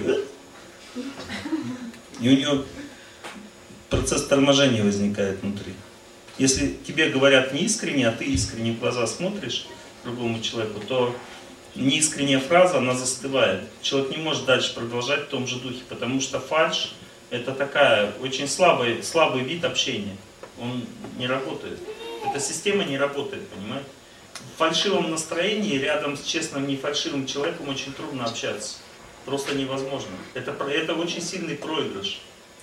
И у него процесс торможения возникает внутри. Если тебе говорят неискренне, а ты искренне в глаза смотришь другому человеку, то неискренняя фраза, она застывает. Человек не может дальше продолжать в том же духе, потому что фальшь — это такая очень слабый, слабый вид общения. Он не работает. Эта система не работает, понимаете? В фальшивом настроении рядом с честным, не фальшивым человеком очень трудно общаться. Просто невозможно. Это, это очень сильный проигрыш.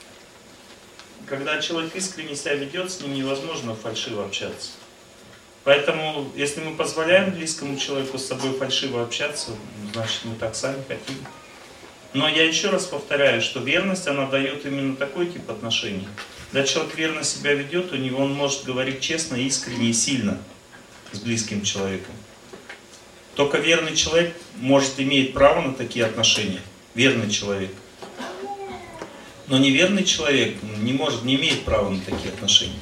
Когда человек искренне себя ведет, с ним невозможно фальшиво общаться. Поэтому, если мы позволяем близкому человеку с собой фальшиво общаться, значит, мы так сами хотим. Но я еще раз повторяю, что верность, она дает именно такой тип отношений. Когда человек верно себя ведет, у него он может говорить честно, искренне и сильно с близким человеком. Только верный человек может иметь право на такие отношения. Верный человек. Но неверный человек не может, не имеет права на такие отношения.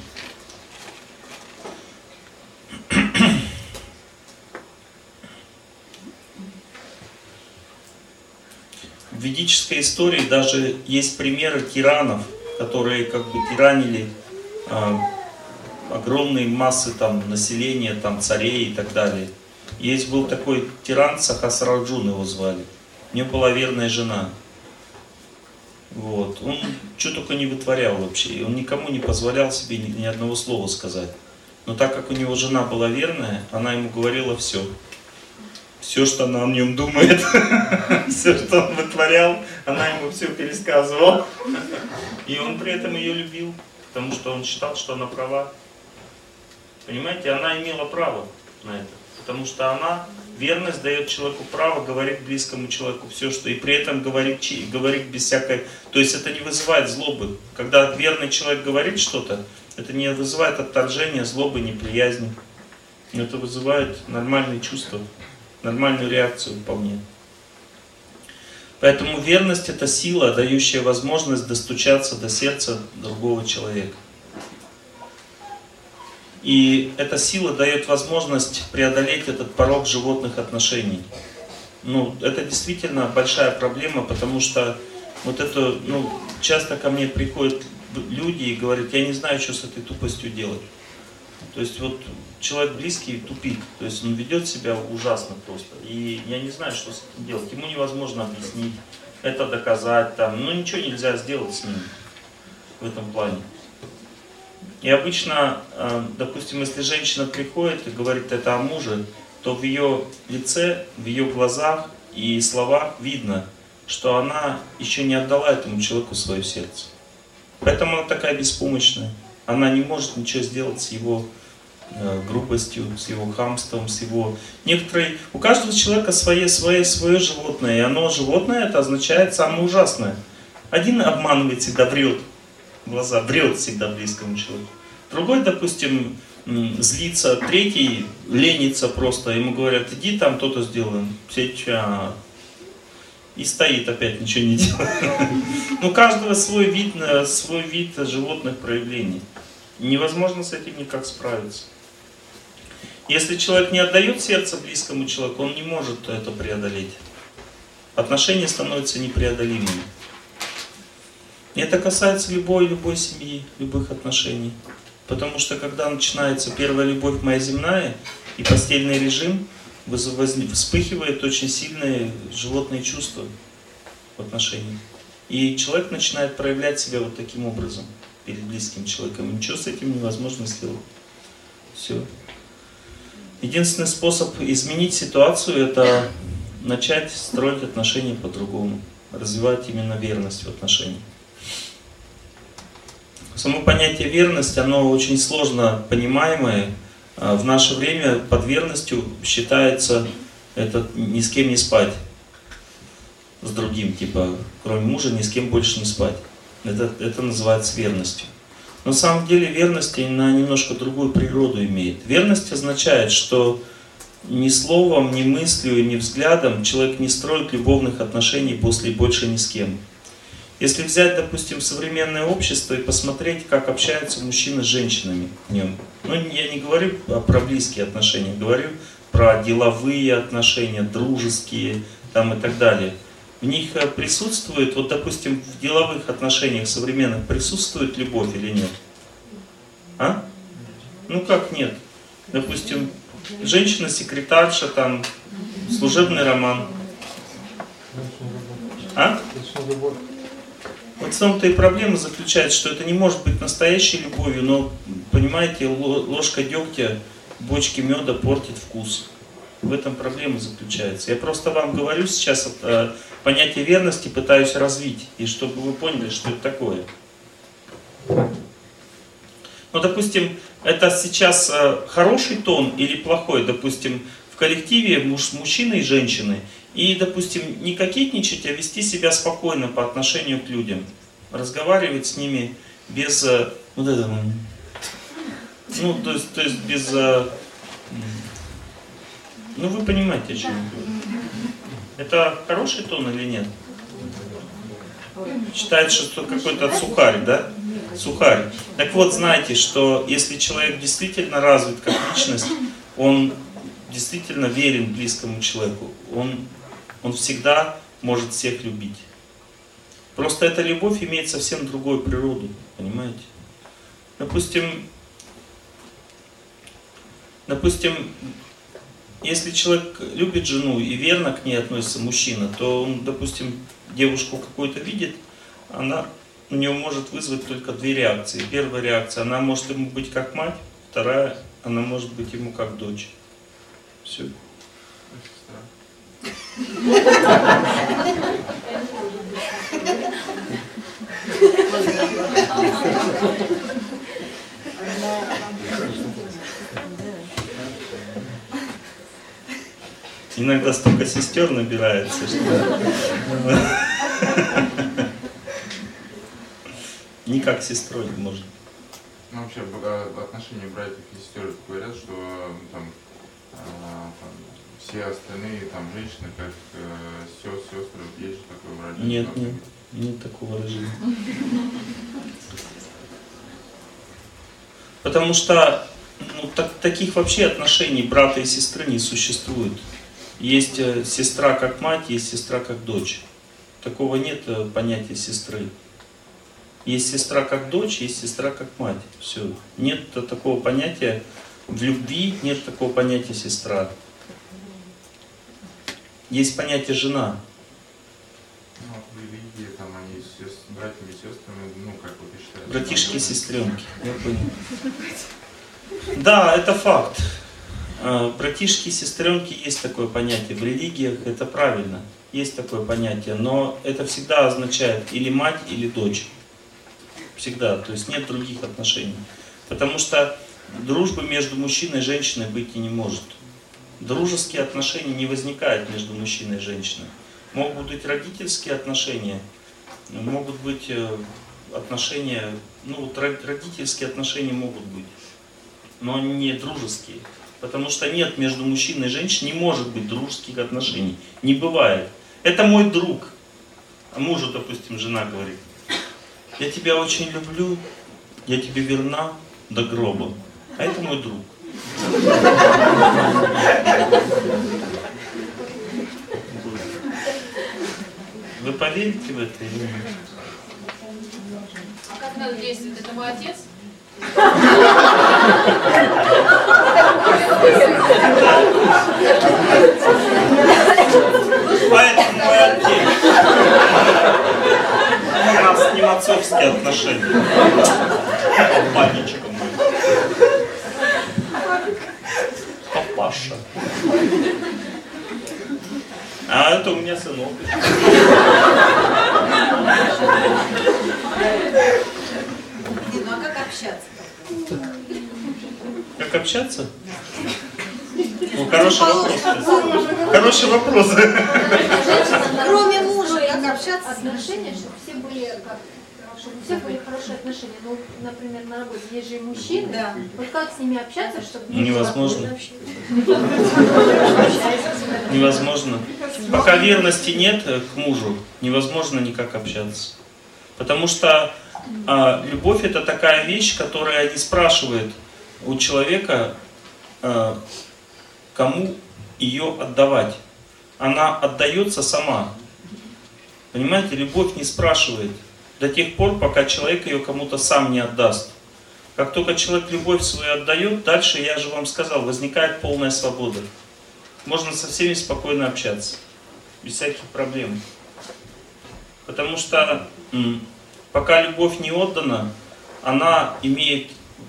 В ведической истории даже есть примеры тиранов, которые как бы тиранили э, огромные массы там, населения, там, царей и так далее. Есть был такой тиран, Сахасраджун его звали. У него была верная жена. Вот. Он что только не вытворял вообще. И он никому не позволял себе ни, ни одного слова сказать. Но так как у него жена была верная, она ему говорила все. Все, что она о нем думает, все, что он вытворял, она ему все пересказывала. И он при этом ее любил, потому что он считал, что она права. Понимаете, она имела право на это. Потому что она, верность дает человеку право говорить близкому человеку все, что... И при этом говорить, говорить без всякой... То есть это не вызывает злобы. Когда верный человек говорит что-то, это не вызывает отторжения, злобы, неприязни. Это вызывает нормальные чувства, нормальную реакцию вполне. Поэтому верность — это сила, дающая возможность достучаться до сердца другого человека. И эта сила дает возможность преодолеть этот порог животных отношений. Ну, это действительно большая проблема, потому что вот это, ну, часто ко мне приходят люди и говорят: я не знаю, что с этой тупостью делать. То есть вот человек близкий тупит, то есть он ведет себя ужасно просто. И я не знаю, что с этим делать. Ему невозможно объяснить, это доказать, там, ну ничего нельзя сделать с ним в этом плане. И обычно, допустим, если женщина приходит и говорит это о муже, то в ее лице, в ее глазах и словах видно, что она еще не отдала этому человеку свое сердце. Поэтому она такая беспомощная. Она не может ничего сделать с его э, грубостью, с его хамством, с его... Некоторые... У каждого человека свое, свое, свое животное, и оно, животное, это означает самое ужасное. Один обманывает, всегда врет в глаза, врет всегда близкому человеку. Другой, допустим, злится, третий ленится просто, ему говорят: иди там то-то сделаем. Сейчас. И стоит опять, ничего не делает. Ну, у каждого свой вид, свой вид животных проявлений. Невозможно с этим никак справиться. Если человек не отдает сердце близкому человеку, он не может это преодолеть. Отношения становятся непреодолимыми. И это касается любой, любой семьи, любых отношений. Потому что когда начинается первая любовь моя земная и постельный режим, вспыхивает очень сильные животные чувства в отношениях. И человек начинает проявлять себя вот таким образом перед близким человеком. И ничего с этим невозможно сделать. Все. Единственный способ изменить ситуацию — это начать строить отношения по-другому. Развивать именно верность в отношениях. Само понятие верность, оно очень сложно понимаемое. В наше время под верностью считается это ни с кем не спать с другим, типа кроме мужа ни с кем больше не спать. Это, это называется верностью. Но на самом деле верность она немножко другую природу имеет. Верность означает, что ни словом, ни мыслью, ни взглядом человек не строит любовных отношений после больше ни с кем. Если взять, допустим, современное общество и посмотреть, как общаются мужчины с женщинами в нем. Ну, я не говорю про близкие отношения, говорю про деловые отношения, дружеские там, и так далее. В них присутствует, вот, допустим, в деловых отношениях современных присутствует любовь или нет? А? Ну как нет? Допустим, женщина-секретарша, там, служебный роман. А? Вот в том-то и проблема заключается, что это не может быть настоящей любовью, но, понимаете, ложка дегтя в бочке меда портит вкус. В этом проблема заключается. Я просто вам говорю сейчас э, понятие верности, пытаюсь развить, и чтобы вы поняли, что это такое. Ну, допустим, это сейчас э, хороший тон или плохой, допустим, в коллективе муж, мужчины и женщины. И, допустим, не кокетничать, а вести себя спокойно по отношению к людям. Разговаривать с ними без э, вот этого. Ну, то есть, то есть без... Э, ну, вы понимаете, о чем я говорю. Это хороший тон или нет? Считается, что какой-то сухарь, да? Сухарь. Так вот, знайте, что если человек действительно развит как личность, он действительно верен близкому человеку, он, он всегда может всех любить. Просто эта любовь имеет совсем другую природу, понимаете? Допустим, допустим, если человек любит жену и верно к ней относится мужчина, то он, допустим, девушку какую-то видит, она у нее может вызвать только две реакции. Первая реакция, она может ему быть как мать, вторая, она может быть ему как дочь. Все. Иногда столько сестер набирается, что не как сестрой не может. Ну, вообще, в отношении братьев и сестер говорят, что там, там все остальные там женщины, как э, сестры, есть же такое выражение? Нет, нет, нет такого выражения. Потому что ну, так, таких вообще отношений брата и сестры не существует. Есть э, сестра как мать, есть сестра как дочь. Такого нет э, понятия сестры. Есть сестра как дочь, есть сестра как мать. Все. Нет э, такого понятия в любви, нет такого понятия сестра. Есть понятие жена. Ну, в религии там они с братьями и сестрами, ну, как вы считаете? Братишки и сестренки. Я понял. Да, это факт. Братишки и сестренки есть такое понятие. В религиях это правильно. Есть такое понятие. Но это всегда означает или мать, или дочь. Всегда. То есть нет других отношений. Потому что дружбы между мужчиной и женщиной быть и не может. Дружеские отношения не возникают между мужчиной и женщиной. Могут быть родительские отношения, могут быть отношения, ну вот родительские отношения могут быть, но не дружеские. Потому что нет между мужчиной и женщиной, не может быть дружеских отношений. Не бывает. Это мой друг. А мужу, допустим, жена говорит: я тебя очень люблю, я тебе верна до гроба. А это мой друг. Вы поверите в это или нет? А как надо действовать? Это мой отец? Поэтому мой отец. У нас с ним отцовские отношения. Папанечка мой. Папаша. А это у меня сынок. Не, ну а как общаться? Как общаться? Ну, хороший вопрос. Хороший вопрос. Кроме мужа, как общаться? Отношения, чтобы все были как, чтобы у всех были хорошие отношения. Ну, например, на работе есть же и мужчины. Да. Вот как с ними общаться, чтобы не невозможно. Невозможно. Пока верности нет к мужу, невозможно никак общаться. Потому что а, любовь — это такая вещь, которая не спрашивает у человека, а, кому ее отдавать. Она отдается сама. Понимаете, любовь не спрашивает до тех пор, пока человек ее кому-то сам не отдаст. Как только человек любовь свою отдает, дальше, я же вам сказал, возникает полная свобода. Можно со всеми спокойно общаться, без всяких проблем. Потому что м, пока любовь не отдана, она имеет,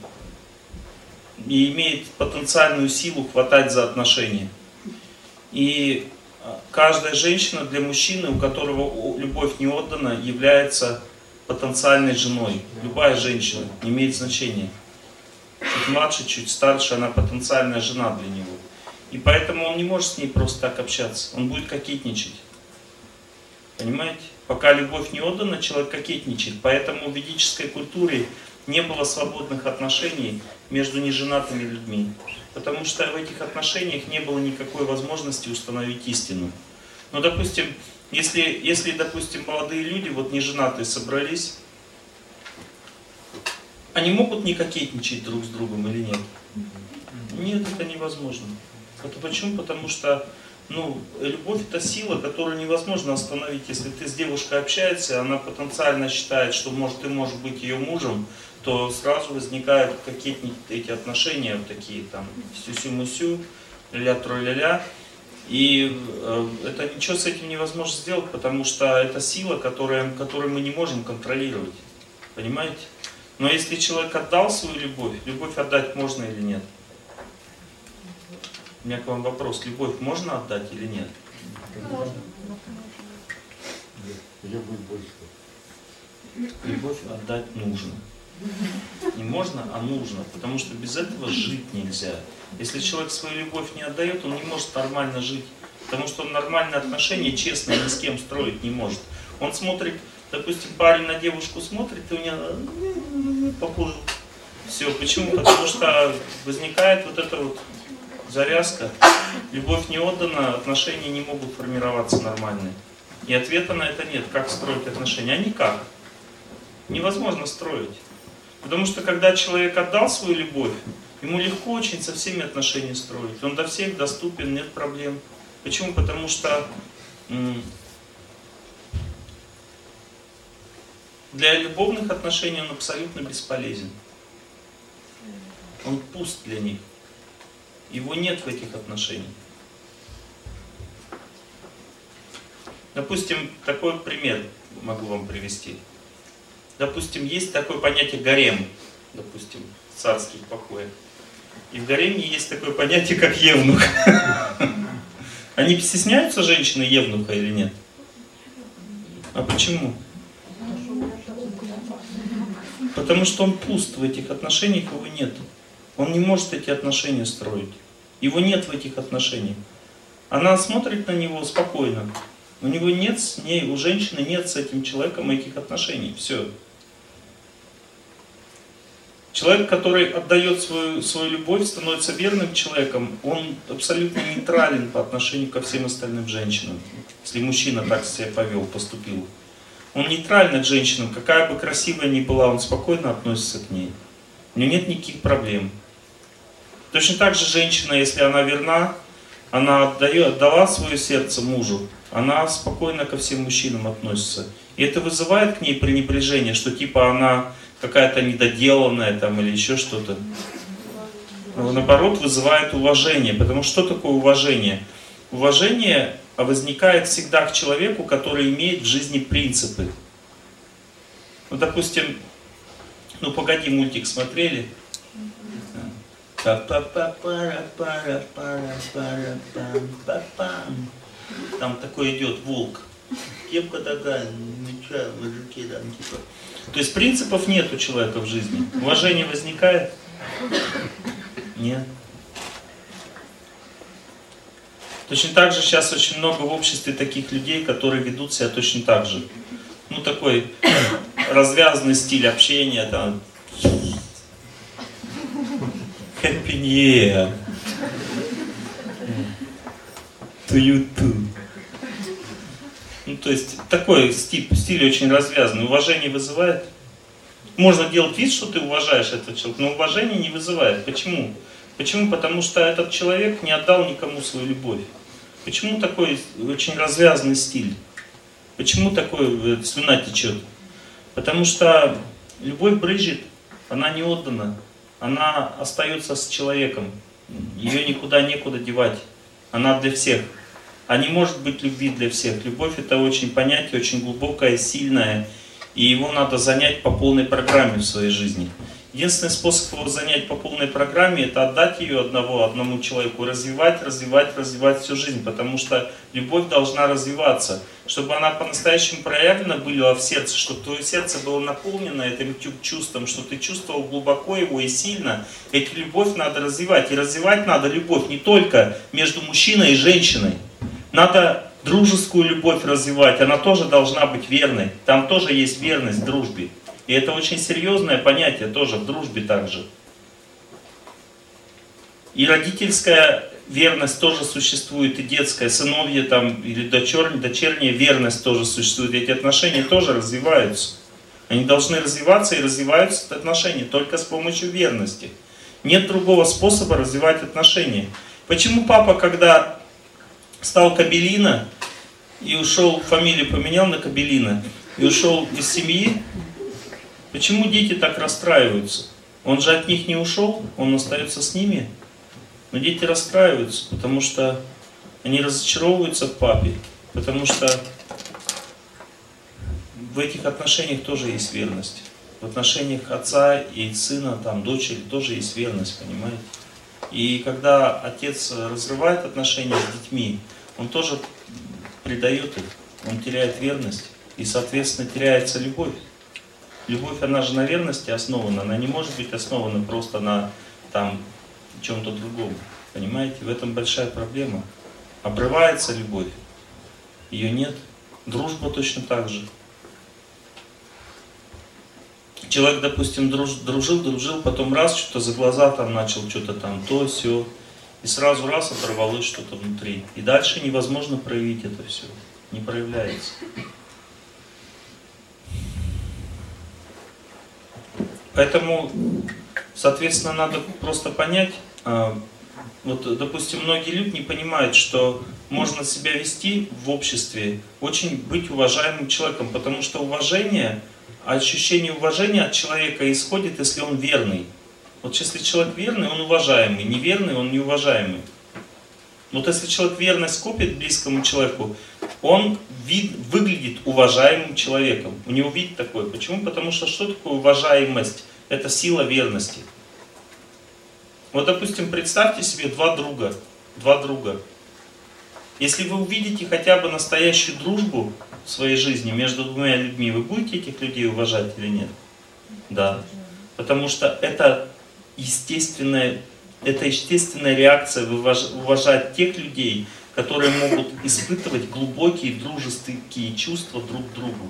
и имеет потенциальную силу хватать за отношения. И каждая женщина для мужчины, у которого любовь не отдана, является потенциальной женой. Любая женщина, не имеет значения. Чуть младше, чуть старше, она потенциальная жена для него. И поэтому он не может с ней просто так общаться. Он будет кокетничать. Понимаете? Пока любовь не отдана, человек кокетничает. Поэтому в ведической культуре не было свободных отношений между неженатыми людьми. Потому что в этих отношениях не было никакой возможности установить истину. Ну, допустим, если, если, допустим, молодые люди, вот неженатые, собрались, они могут не кокетничать друг с другом или нет? Нет, это невозможно. Это почему? Потому что ну, любовь — это сила, которую невозможно остановить. Если ты с девушкой общаешься, она потенциально считает, что может, ты можешь быть ее мужем, то сразу возникают какие-то эти отношения, вот такие там сюсю-мусю, ля-тро-ля-ля. И э, это ничего с этим невозможно сделать, потому что это сила, которая, которую мы не можем контролировать. Понимаете? Но если человек отдал свою любовь, любовь отдать можно или нет? У меня к вам вопрос. Любовь можно отдать или нет? Можно. Ее будет больше. Любовь отдать нужно. Не можно, а нужно, потому что без этого жить нельзя. Если человек свою любовь не отдает, он не может нормально жить, потому что он нормальные отношения честно ни с кем строить не может. Он смотрит, допустим, парень на девушку смотрит, и у него поплыл. Все, почему? Потому что возникает вот эта вот завязка, любовь не отдана, отношения не могут формироваться нормальные. И ответа на это нет. Как строить отношения? А никак. Невозможно строить. Потому что когда человек отдал свою любовь, ему легко очень со всеми отношения строить. Он до всех доступен, нет проблем. Почему? Потому что м- для любовных отношений он абсолютно бесполезен. Он пуст для них. Его нет в этих отношениях. Допустим, такой пример могу вам привести. Допустим, есть такое понятие гарем, допустим, в царских покоях. И в гареме есть такое понятие, как евнух. Они стесняются женщины евнуха или нет? А почему? Потому что он пуст в этих отношениях, его нет. Он не может эти отношения строить. Его нет в этих отношениях. Она смотрит на него спокойно. У него нет с ней, у женщины нет с этим человеком этих отношений. Все. Человек, который отдает свою, свою любовь, становится верным человеком, он абсолютно нейтрален по отношению ко всем остальным женщинам. Если мужчина так себя повел, поступил. Он нейтральный к женщинам, какая бы красивая ни была, он спокойно относится к ней. У него нет никаких проблем. Точно так же женщина, если она верна, она отдает, отдала свое сердце мужу, она спокойно ко всем мужчинам относится. И это вызывает к ней пренебрежение, что типа она какая-то недоделанная там или еще что-то. Но наоборот, вызывает уважение. Потому что что такое уважение? Уважение возникает всегда к человеку, который имеет в жизни принципы. Ну, допустим, ну погоди, мультик смотрели? Там такой идет волк. Кепка такая, меча, мужики там типа. То есть принципов нет у человека в жизни. Уважение возникает? Нет. Точно так же сейчас очень много в обществе таких людей, которые ведут себя точно так же. Ну такой развязанный стиль общения, там. Happy New Year. To you too. Ну, то есть такой стиль, стиль очень развязанный. Уважение вызывает. Можно делать вид, что ты уважаешь этого человека, но уважение не вызывает. Почему? Почему? Потому что этот человек не отдал никому свою любовь. Почему такой очень развязанный стиль? Почему такой э, слюна течет? Потому что любовь брызжет, она не отдана. Она остается с человеком. Ее никуда некуда девать. Она для всех. А не может быть любви для всех. Любовь — это очень понятие, очень глубокое, сильное. И его надо занять по полной программе в своей жизни. Единственный способ его занять по полной программе — это отдать ее одного, одному человеку, развивать, развивать, развивать всю жизнь. Потому что любовь должна развиваться. Чтобы она по-настоящему проявлена была в сердце, чтобы твое сердце было наполнено этим чувством, что ты чувствовал глубоко его и сильно. Эту любовь надо развивать. И развивать надо любовь не только между мужчиной и женщиной. Надо дружескую любовь развивать, она тоже должна быть верной. Там тоже есть верность в дружбе. И это очень серьезное понятие тоже в дружбе также. И родительская верность тоже существует, и детская, сыновья там, или дочер, дочерняя верность тоже существует. Эти отношения тоже развиваются. Они должны развиваться, и развиваются отношения только с помощью верности. Нет другого способа развивать отношения. Почему папа, когда стал Кабелина и ушел, фамилию поменял на Кабелина, и ушел из семьи, почему дети так расстраиваются? Он же от них не ушел, он остается с ними. Но дети расстраиваются, потому что они разочаровываются в папе, потому что в этих отношениях тоже есть верность. В отношениях отца и сына, там, дочери тоже есть верность, понимаете? И когда отец разрывает отношения с детьми, он тоже предает их, он теряет верность, и, соответственно, теряется любовь. Любовь, она же на верности основана, она не может быть основана просто на там, чем-то другом. Понимаете? В этом большая проблема. Обрывается любовь, ее нет. Дружба точно так же. Человек, допустим, друж, дружил, дружил, потом раз, что-то за глаза там начал, что-то там, то, сё. И сразу раз оторвалось что-то внутри. И дальше невозможно проявить это все. Не проявляется. Поэтому, соответственно, надо просто понять, вот, допустим, многие люди не понимают, что можно себя вести в обществе, очень быть уважаемым человеком, потому что уважение, ощущение уважения от человека исходит, если он верный. Вот если человек верный, он уважаемый, неверный, он неуважаемый. Вот если человек верность копит близкому человеку, он вид, выглядит уважаемым человеком. У него вид такой. Почему? Потому что что такое уважаемость? Это сила верности. Вот, допустим, представьте себе два друга. Два друга. Если вы увидите хотя бы настоящую дружбу в своей жизни между двумя людьми, вы будете этих людей уважать или нет? Да. Потому что это естественная, это естественная реакция уважать тех людей, которые могут испытывать глубокие дружеские чувства друг к другу.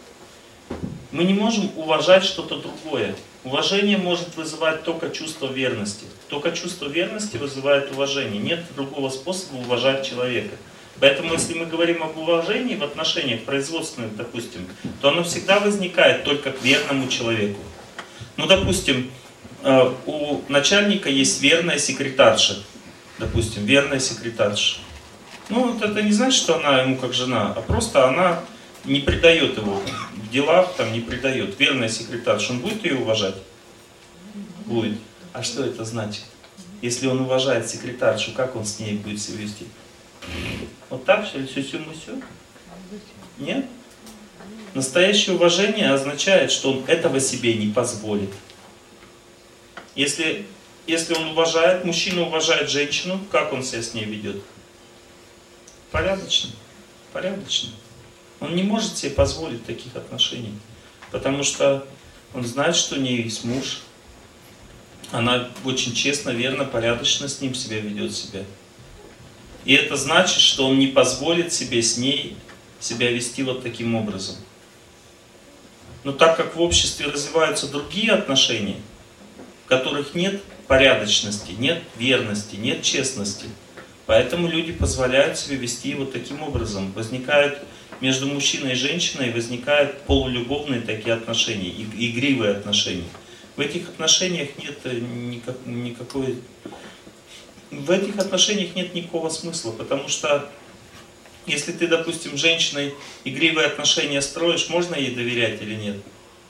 Мы не можем уважать что-то другое. Уважение может вызывать только чувство верности. Только чувство верности вызывает уважение. Нет другого способа уважать человека. Поэтому, если мы говорим об уважении в отношениях производственных, допустим, то оно всегда возникает только к верному человеку. Ну, допустим, у начальника есть верная секретарша. Допустим, верная секретарша. Ну, вот это не значит, что она ему как жена, а просто она не предает его в делах, там не предает. Верная секретарша, он будет ее уважать? Будет. А что это значит? Если он уважает секретаршу, как он с ней будет себя вести? Вот так, что ли, сю-сю-му-сю? Нет? Настоящее уважение означает, что он этого себе не позволит. Если, если он уважает, мужчина уважает женщину, как он себя с ней ведет? Порядочно. Порядочно. Он не может себе позволить таких отношений, потому что он знает, что у нее есть муж. Она очень честно, верно, порядочно с ним себя ведет себя. И это значит, что он не позволит себе с ней себя вести вот таким образом. Но так как в обществе развиваются другие отношения, в которых нет порядочности, нет верности, нет честности, поэтому люди позволяют себе вести вот таким образом. Возникают между мужчиной и женщиной возникают полулюбовные такие отношения, игривые отношения. В этих отношениях нет никак, никакой... В этих отношениях нет никакого смысла, потому что если ты, допустим, с женщиной игривые отношения строишь, можно ей доверять или нет?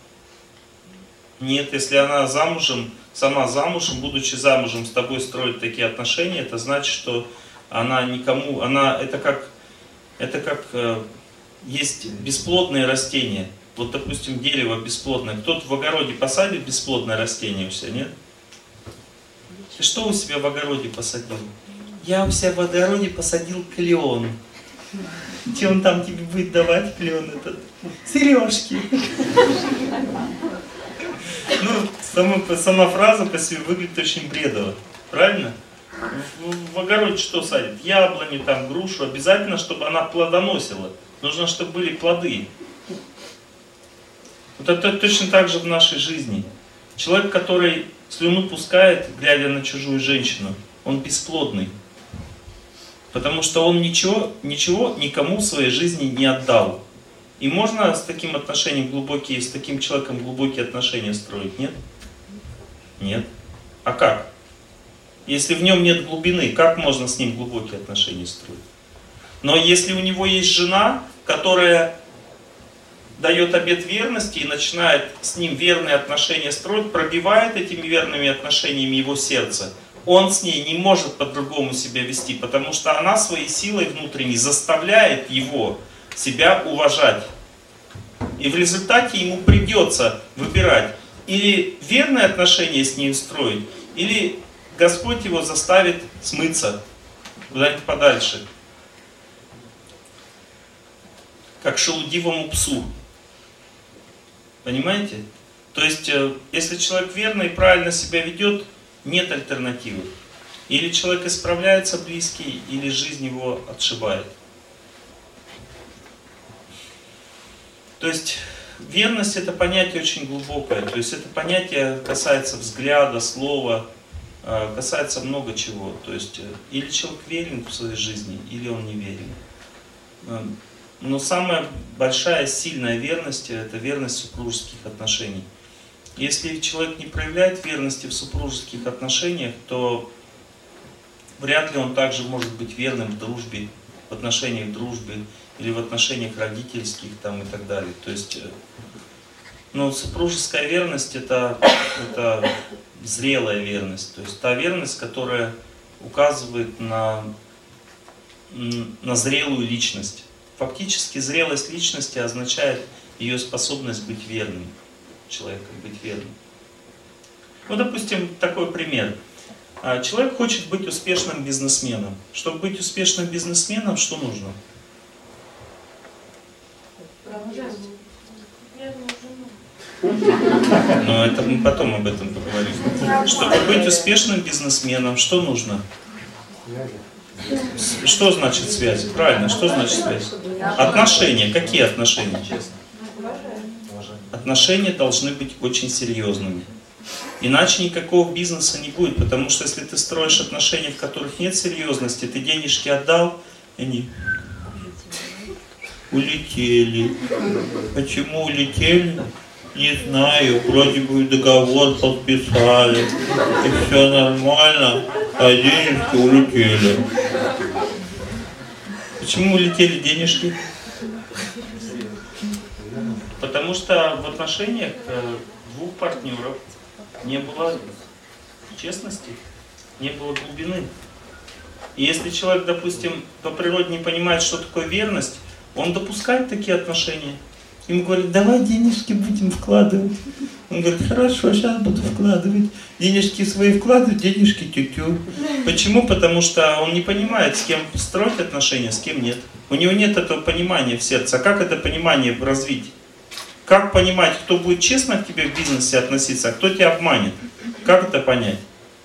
Нет, если она замужем, сама замужем, будучи замужем, с тобой строит такие отношения, это значит, что она никому, она, это как, это как э, есть бесплодные растения. Вот, допустим, дерево бесплодное. Кто-то в огороде посадит бесплодное растение у себя, нет? Ты что у себя в огороде посадил? Я у себя в огороде посадил клен. Че он там тебе будет давать, клен этот? Сережки. Ну, сама, сама фраза по себе выглядит очень бредово. Правильно? В, в огороде что садит? Яблоню, там, грушу. Обязательно, чтобы она плодоносила. Нужно, чтобы были плоды. Вот это точно так же в нашей жизни. Человек, который слюну пускает, глядя на чужую женщину, он бесплодный. Потому что он ничего, ничего никому в своей жизни не отдал. И можно с таким отношением глубокие, с таким человеком глубокие отношения строить, нет? Нет. А как? Если в нем нет глубины, как можно с ним глубокие отношения строить? Но если у него есть жена, которая дает обет верности и начинает с ним верные отношения строить, пробивает этими верными отношениями его сердце, он с ней не может по-другому себя вести, потому что она своей силой внутренней заставляет его себя уважать. И в результате ему придется выбирать или верные отношения с ней строить, или Господь его заставит смыться куда-нибудь подальше. Как шелудивому псу. Понимаете? То есть, если человек верно и правильно себя ведет, нет альтернативы. Или человек исправляется близкий, или жизнь его отшибает. То есть, верность это понятие очень глубокое. То есть, это понятие касается взгляда, слова, касается много чего. То есть, или человек верен в своей жизни, или он не верен. Но самая большая, сильная верность – это верность в супружеских отношениях. Если человек не проявляет верности в супружеских отношениях, то вряд ли он также может быть верным в дружбе, в отношениях дружбы или в отношениях родительских там, и так далее. То есть, ну, супружеская верность это, это зрелая верность. То есть та верность, которая указывает на, на зрелую личность. Фактически зрелость личности означает ее способность быть верным. Человека быть верным. Ну, допустим, такой пример. Человек хочет быть успешным бизнесменом. Чтобы быть успешным бизнесменом, что нужно? Но это мы потом об этом поговорим. Чтобы быть успешным бизнесменом, что нужно? Что значит связи? Правильно, что значит связь? Отношения. Какие отношения? Отношения должны быть очень серьезными. Иначе никакого бизнеса не будет, потому что если ты строишь отношения, в которых нет серьезности, ты денежки отдал, и они улетели. Почему улетели? Не знаю, вроде бы договор подписали, и все нормально, а денежки улетели. Почему улетели денежки? Потому что в отношениях двух партнеров не было честности, не было глубины. И если человек, допустим, по природе не понимает, что такое верность, он допускает такие отношения. Ему говорят, давай денежки будем вкладывать. Он говорит, хорошо, сейчас буду вкладывать. Денежки свои вкладывать, денежки тю-тю. Почему? Потому что он не понимает, с кем строить отношения, с кем нет. У него нет этого понимания в сердце. А как это понимание развить? Как понимать, кто будет честно к тебе в бизнесе относиться, а кто тебя обманет? Как это понять?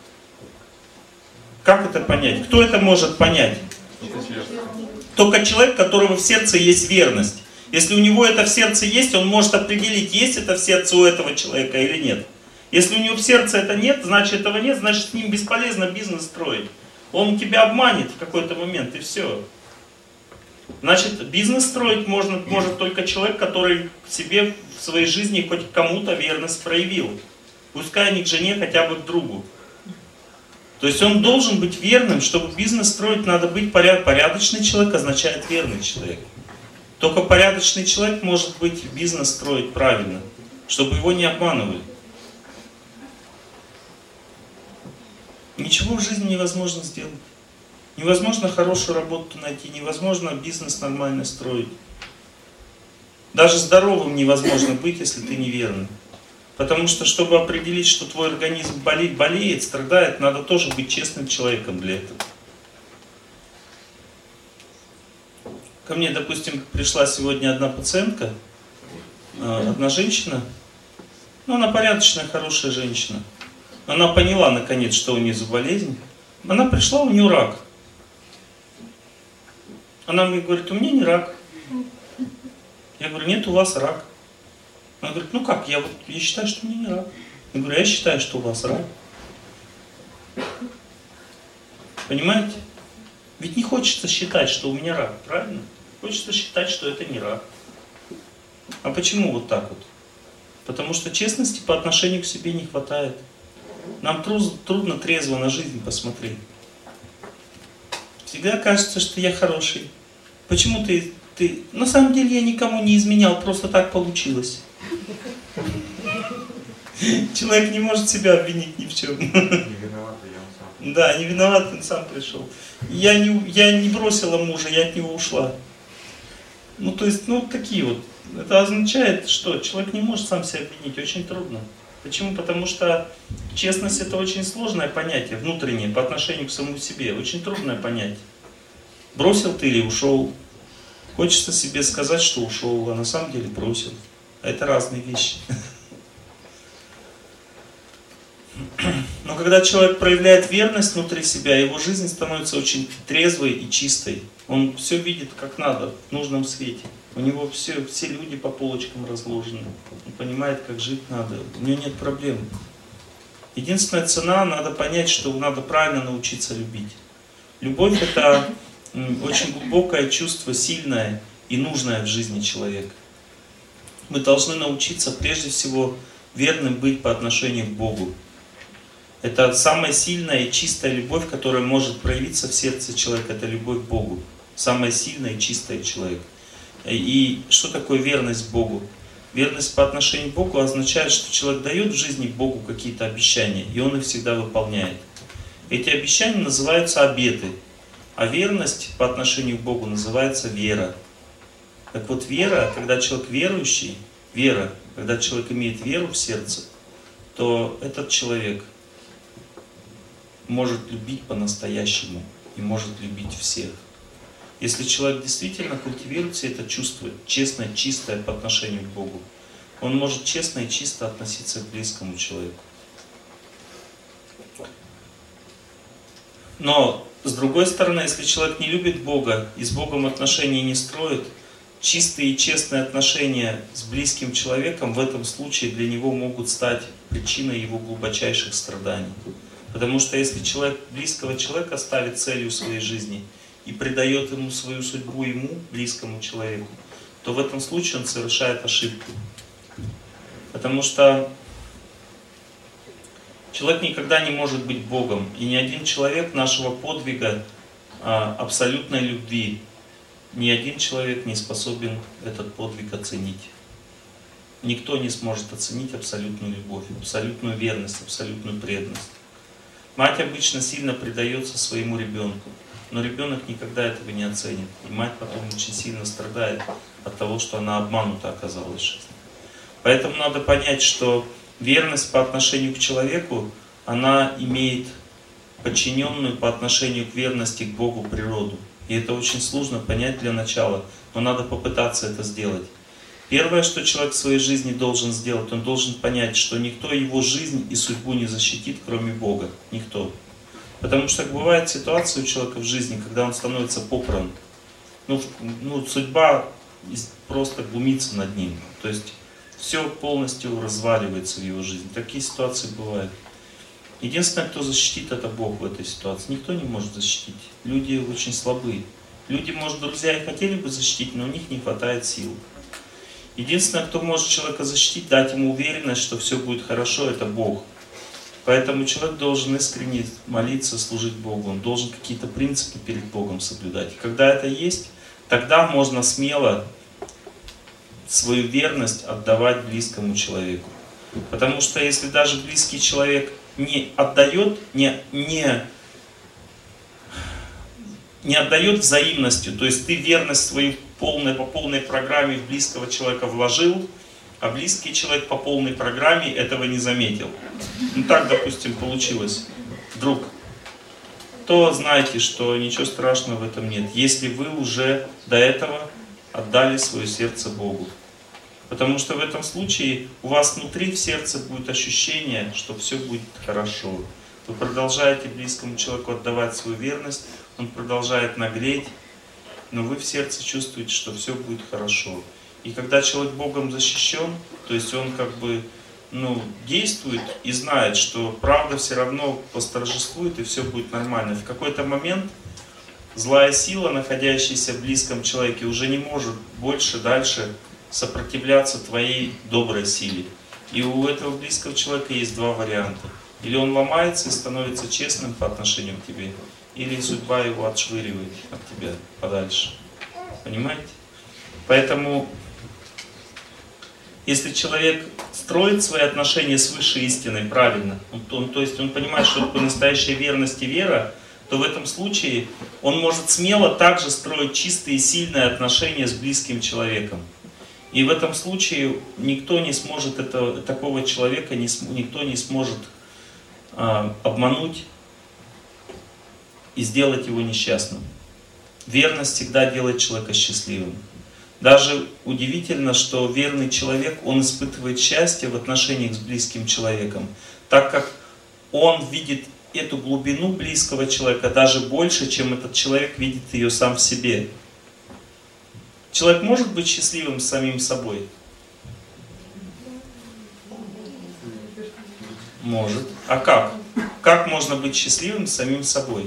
Как это понять? Кто это может понять? Только человек, у которого в сердце есть верность. Если у него это в сердце есть, он может определить, есть это в сердце у этого человека или нет. Если у него в сердце это нет, значит этого нет, значит с ним бесполезно бизнес строить. Он тебя обманет в какой-то момент, и все. Значит, бизнес строить можно, может только человек, который к себе в своей жизни хоть кому-то верность проявил. Пускай не к жене, хотя бы к другу. То есть он должен быть верным. Чтобы бизнес строить, надо быть поряд... порядочный человек, означает верный человек. Только порядочный человек может быть бизнес строить правильно, чтобы его не обманывали. Ничего в жизни невозможно сделать. Невозможно хорошую работу найти, невозможно бизнес нормально строить. Даже здоровым невозможно быть, если ты неверный. Потому что, чтобы определить, что твой организм болеет, болеет, страдает, надо тоже быть честным человеком для этого. Ко мне, допустим, пришла сегодня одна пациентка, одна женщина, ну, она порядочная, хорошая женщина. Она поняла, наконец, что у нее за болезнь. Она пришла, у нее рак. Она мне говорит, у меня не рак. Я говорю, нет, у вас рак. Она говорит, ну как, я, вот, я считаю, что у меня не рак. Я говорю, я считаю, что у вас рак. Понимаете? Ведь не хочется считать, что у меня рак, правильно? Хочется считать, что это не рак. А почему вот так вот? Потому что честности по отношению к себе не хватает. Нам трудно трезво на жизнь посмотреть. Всегда кажется, что я хороший. Почему ты, ты... На самом деле я никому не изменял, просто так получилось. Человек не может себя обвинить ни в чем. Не виноват, я он сам. Да, не виноват, он сам пришел. Я не, я не бросила мужа, я от него ушла. Ну, то есть, ну, такие вот. Это означает, что человек не может сам себя обвинить, очень трудно. Почему? Потому что честность это очень сложное понятие, внутреннее, по отношению к самому себе. Очень трудное понятие. Бросил ты или ушел? Хочется себе сказать, что ушел, а на самом деле бросил. Это разные вещи. Но когда человек проявляет верность внутри себя, его жизнь становится очень трезвой и чистой. Он все видит как надо, в нужном свете. У него все, все люди по полочкам разложены. Он понимает, как жить надо. У него нет проблем. Единственная цена, надо понять, что надо правильно научиться любить. Любовь это очень глубокое чувство, сильное и нужное в жизни человека. Мы должны научиться прежде всего верным быть по отношению к Богу. Это самая сильная и чистая любовь, которая может проявиться в сердце человека, это любовь к Богу. Самая сильная и чистая человек. И что такое верность Богу? Верность по отношению к Богу означает, что человек дает в жизни Богу какие-то обещания, и он их всегда выполняет. Эти обещания называются обеты, а верность по отношению к Богу называется вера. Так вот, вера, когда человек верующий, вера, когда человек имеет веру в сердце, то этот человек может любить по-настоящему и может любить всех. Если человек действительно культивирует все это чувство, честное, чистое по отношению к Богу, он может честно и чисто относиться к близкому человеку. Но, с другой стороны, если человек не любит Бога и с Богом отношения не строит, чистые и честные отношения с близким человеком в этом случае для него могут стать причиной его глубочайших страданий. Потому что если человек близкого человека ставит целью своей жизни и придает ему свою судьбу ему, близкому человеку, то в этом случае он совершает ошибку. Потому что человек никогда не может быть Богом. И ни один человек нашего подвига абсолютной любви, ни один человек не способен этот подвиг оценить. Никто не сможет оценить абсолютную любовь, абсолютную верность, абсолютную преданность. Мать обычно сильно предается своему ребенку, но ребенок никогда этого не оценит. И мать потом очень сильно страдает от того, что она обманута оказалась в жизни. Поэтому надо понять, что верность по отношению к человеку, она имеет подчиненную по отношению к верности к Богу природу. И это очень сложно понять для начала, но надо попытаться это сделать. Первое, что человек в своей жизни должен сделать, он должен понять, что никто его жизнь и судьбу не защитит, кроме Бога. Никто. Потому что бывает ситуация у человека в жизни, когда он становится попран. Ну, ну, судьба просто глумится над ним. То есть все полностью разваливается в его жизни. Такие ситуации бывают. Единственное, кто защитит, это Бог в этой ситуации. Никто не может защитить. Люди очень слабые. Люди, может, друзья и хотели бы защитить, но у них не хватает сил. Единственное, кто может человека защитить, дать ему уверенность, что все будет хорошо, это Бог. Поэтому человек должен искренне молиться, служить Богу. Он должен какие-то принципы перед Богом соблюдать. И когда это есть, тогда можно смело свою верность отдавать близкому человеку. Потому что если даже близкий человек не отдает, не, не, не отдает взаимностью, то есть ты верность свою полной, по полной программе в близкого человека вложил, а близкий человек по полной программе этого не заметил. Ну так, допустим, получилось вдруг. То знайте, что ничего страшного в этом нет, если вы уже до этого отдали свое сердце Богу. Потому что в этом случае у вас внутри в сердце будет ощущение, что все будет хорошо. Вы продолжаете близкому человеку отдавать свою верность, он продолжает нагреть, но вы в сердце чувствуете, что все будет хорошо. И когда человек Богом защищен, то есть он как бы ну, действует и знает, что правда все равно восторжествует и все будет нормально. В какой-то момент злая сила, находящаяся в близком человеке, уже не может больше, дальше сопротивляться твоей доброй силе. И у этого близкого человека есть два варианта. Или он ломается и становится честным по отношению к тебе, или судьба его отшвыривает от тебя подальше. Понимаете? Поэтому Если человек строит свои отношения с высшей истиной правильно, он, он, то есть он понимает, что такое настоящая верность и вера, то в этом случае он может смело также строить чистые и сильные отношения с близким человеком. И в этом случае никто не сможет это, такого человека, не, никто не сможет а, обмануть и сделать его несчастным. Верность всегда делает человека счастливым. Даже удивительно, что верный человек, он испытывает счастье в отношениях с близким человеком, так как он видит эту глубину близкого человека даже больше, чем этот человек видит ее сам в себе. Человек может быть счастливым самим собой? Может. А как? Как можно быть счастливым самим собой?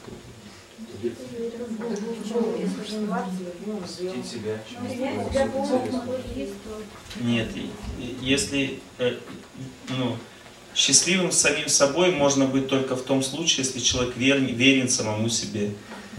себя. Нет, если ну, счастливым самим собой можно быть только в том случае, если человек верен, верен самому себе.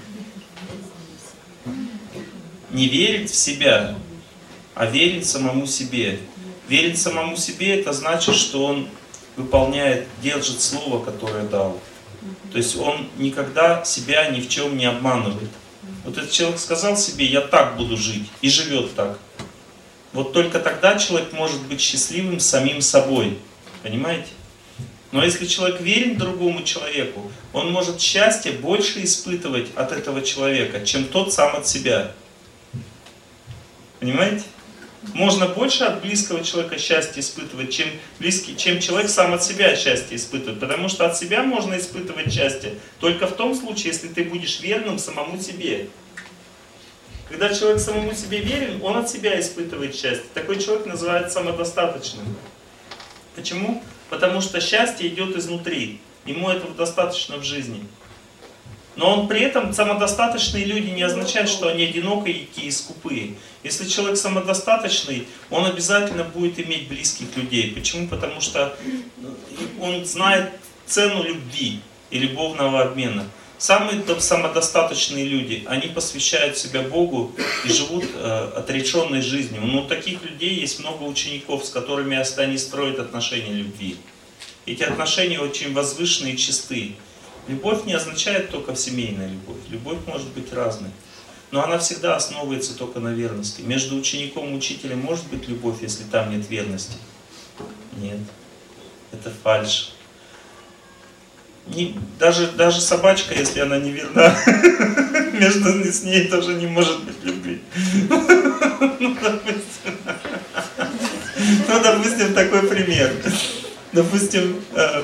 Не верить в себя, а верить самому себе. Верить самому себе — это значит, что он выполняет, держит слово, которое дал. То есть он никогда себя ни в чем не обманывает. Вот этот человек сказал себе: я так буду жить, и живет так. Вот только тогда человек может быть счастливым самим собой. Понимаете? Но если человек верен другому человеку, он может счастье больше испытывать от этого человека, чем тот сам от себя. Понимаете? Можно больше от близкого человека счастье испытывать, чем, близкий, чем человек сам от себя счастье испытывает. Потому что от себя можно испытывать счастье только в том случае, если ты будешь верным самому себе. Когда человек самому себе верен, он от себя испытывает счастье. Такой человек называется самодостаточным. Почему? Потому что счастье идет изнутри. Ему этого достаточно в жизни. Но он при этом, самодостаточные люди не означает, что они одинокие и скупые. Если человек самодостаточный, он обязательно будет иметь близких людей. Почему? Потому что он знает цену любви и любовного обмена. Самые самодостаточные люди, они посвящают себя Богу и живут э, отреченной жизнью. Но у таких людей есть много учеников, с которыми они строят отношения любви. Эти отношения очень возвышенные и чистые. Любовь не означает только семейная любовь. Любовь может быть разной. Но она всегда основывается только на верности. Между учеником и учителем может быть любовь, если там нет верности? Нет. Это фальшь. Не, даже, даже собачка, если она не верна, между с ней тоже не может быть любви. Ну, допустим, ну, допустим, такой пример. Допустим,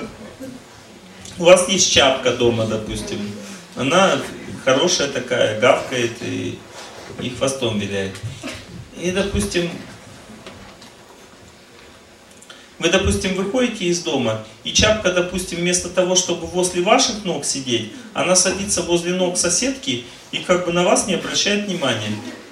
у вас есть чапка дома, допустим. Она хорошая такая, гавкает и, и хвостом виляет. И, допустим, вы, допустим, выходите из дома, и чапка, допустим, вместо того, чтобы возле ваших ног сидеть, она садится возле ног соседки и как бы на вас не обращает внимания.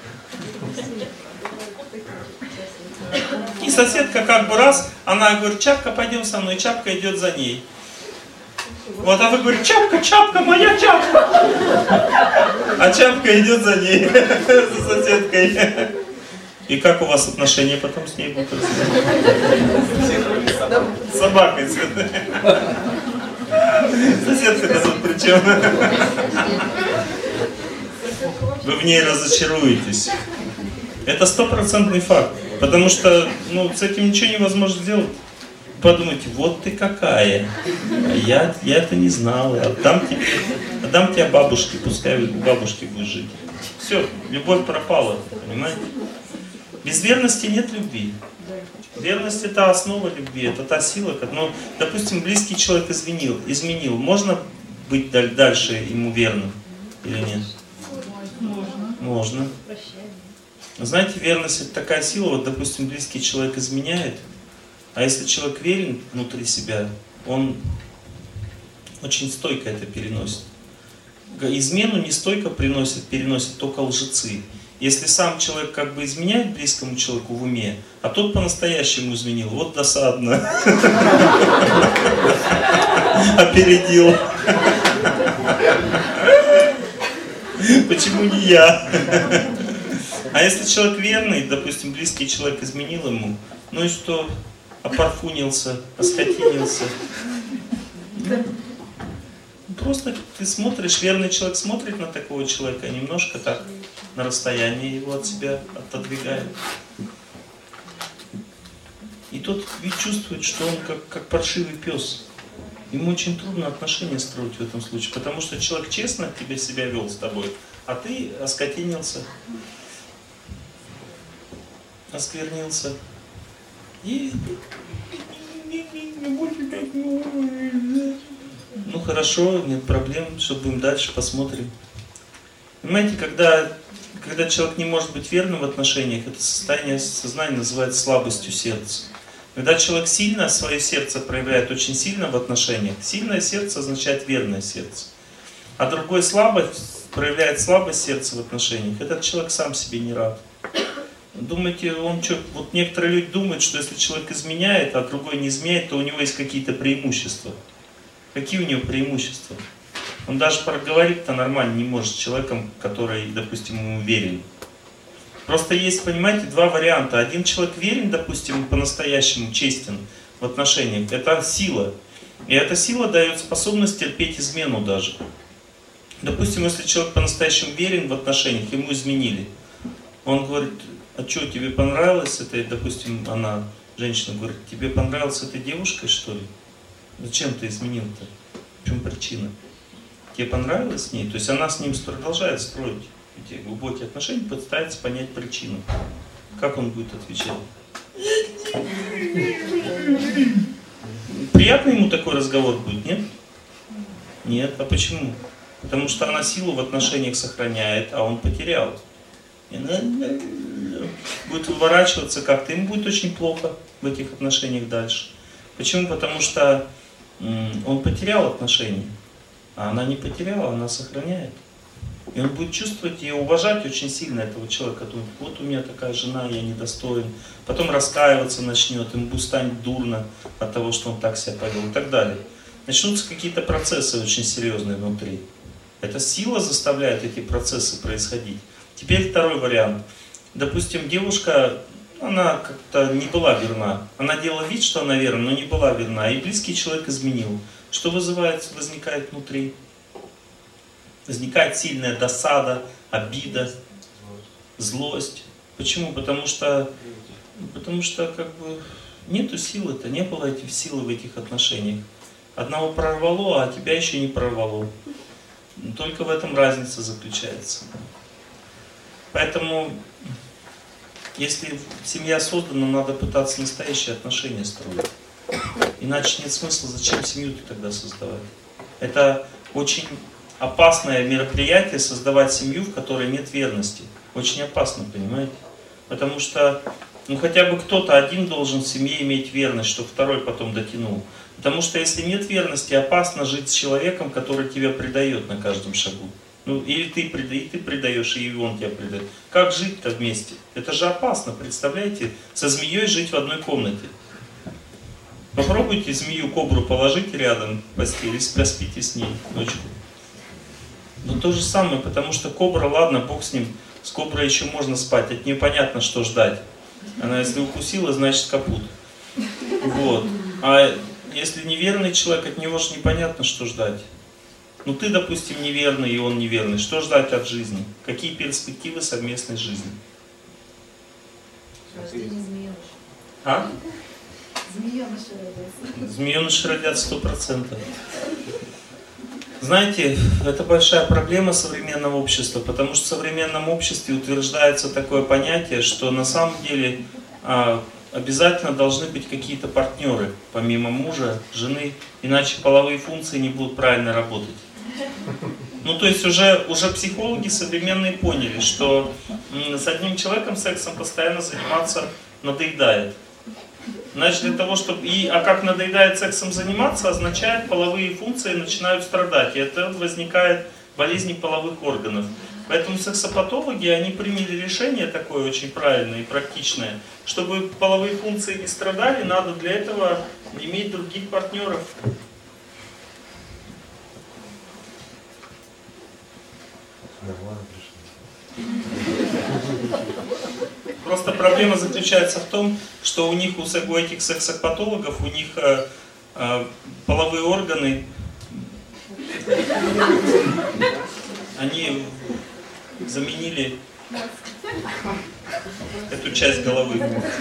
И соседка как бы раз, она говорит: чапка, пойдем со мной, чапка идет за ней. Вот, а вы говорите: чапка, чапка, моя чапка. А чапка идет за ней, за соседкой. И как у вас отношения потом с ней будут развиваться? С собакой. Соседка-то тут при чем? Вы в ней разочаруетесь. Это стопроцентный факт. Потому что ну, с этим ничего невозможно сделать. Подумайте: вот ты какая. Я, я это не знала. Отдам тебе, отдам тебе бабушке, пускай у бабушки будешь жить. Все, любовь пропала. Понимаете? Без верности нет любви. Верность — это основа любви, это та сила, как, ну, допустим, близкий человек изменил, изменил. Можно быть дальше ему верным или нет? Можно. Можно. Знаете, верность — это такая сила, вот, допустим, близкий человек изменяет, а если человек верен внутри себя, он очень стойко это переносит. Измену не стойко приносит, переносят только лжецы. Если сам человек как бы изменяет близкому человеку в уме, а тот по-настоящему изменил, вот досадно. Опередил. Почему не я? А если человек верный, допустим, близкий человек изменил ему, Ну и что? Опарфунился, оскотинился. Просто ты смотришь, верный человек смотрит на такого человека, немножко так на расстоянии его от себя отодвигает. И тот ведь чувствует, что он как, как паршивый пес. Ему очень трудно отношения строить в этом случае, потому что человек честно к тебе себя вел с тобой, а ты оскотинился, осквернился. И... Ну хорошо, нет проблем, что будем дальше, посмотрим. Понимаете, когда, когда человек не может быть верным в отношениях, это состояние сознания называется слабостью сердца. Когда человек сильно свое сердце проявляет очень сильно в отношениях, сильное сердце означает верное сердце. А другой слабо проявляет слабость сердца в отношениях, этот человек сам себе не рад. Думаете, он что, вот некоторые люди думают, что если человек изменяет, а другой не изменяет, то у него есть какие-то преимущества. Какие у него преимущества? Он даже проговорить-то нормально не может с человеком, который, допустим, ему верен. Просто есть, понимаете, два варианта. Один человек верен, допустим, по-настоящему честен в отношениях. Это сила. И эта сила дает способность терпеть измену даже. Допустим, если человек по-настоящему верен в отношениях, ему изменили. Он говорит, а что, тебе понравилось это, допустим, она, женщина, говорит, тебе понравилась этой девушкой, что ли? Зачем ты изменил-то? В чем причина? Тебе понравилось с ней? То есть она с ним продолжает строить эти глубокие отношения, пытается понять причину. Как он будет отвечать? Приятно ему такой разговор будет, нет? Нет. А почему? Потому что она силу в отношениях сохраняет, а он потерял. И будет выворачиваться как-то, ему будет очень плохо в этих отношениях дальше. Почему? Потому что он потерял отношения, а она не потеряла, она сохраняет. И он будет чувствовать и уважать очень сильно этого человека. Думает, вот у меня такая жена, я недостоин. Потом раскаиваться начнет, ему будет станет дурно от того, что он так себя повел и так далее. Начнутся какие-то процессы очень серьезные внутри. Эта сила заставляет эти процессы происходить. Теперь второй вариант. Допустим, девушка, она как-то не была верна. Она делала вид, что она верна, но не была верна. И близкий человек изменил. Что вызывает, возникает внутри? Возникает сильная досада, обида, злость. Почему? Потому что, потому что как бы нету силы-то, не было этих сил в этих отношениях. Одного прорвало, а тебя еще не прорвало. Только в этом разница заключается. Поэтому, если семья создана, надо пытаться настоящие отношения строить. Иначе нет смысла, зачем семью ты тогда создавать. Это очень опасное мероприятие, создавать семью, в которой нет верности. Очень опасно, понимаете? Потому что ну, хотя бы кто-то один должен в семье иметь верность, чтобы второй потом дотянул. Потому что если нет верности, опасно жить с человеком, который тебя предает на каждом шагу. Ну, или ты, и ты предаешь, и он тебя предает. Как жить-то вместе? Это же опасно, представляете? Со змеей жить в одной комнате. Попробуйте змею, кобру положить рядом в постели, проспите с ней ночью. Но то же самое, потому что кобра, ладно, бог с ним, с коброй еще можно спать, от нее понятно, что ждать. Она если укусила, значит капут. Вот. А если неверный человек, от него же непонятно, что ждать. Ну ты, допустим, неверный, и он неверный. Что ждать от жизни? Какие перспективы совместной жизни? Рождение змееныша. А? Змееныши родятся. Змееныши родятся сто процентов. Знаете, это большая проблема современного общества, потому что в современном обществе утверждается такое понятие, что на самом деле а, обязательно должны быть какие-то партнеры, помимо мужа, жены, иначе половые функции не будут правильно работать. Ну, то есть уже, уже психологи современные поняли, что с одним человеком сексом постоянно заниматься надоедает. Значит, для того, чтобы... И, а как надоедает сексом заниматься, означает, половые функции начинают страдать. И это возникает болезни половых органов. Поэтому сексопатологи, они приняли решение такое очень правильное и практичное. Чтобы половые функции не страдали, надо для этого иметь других партнеров. Просто проблема заключается в том, что у них, у этих сексопатологов, у них э, э, половые органы, они заменили эту часть головы.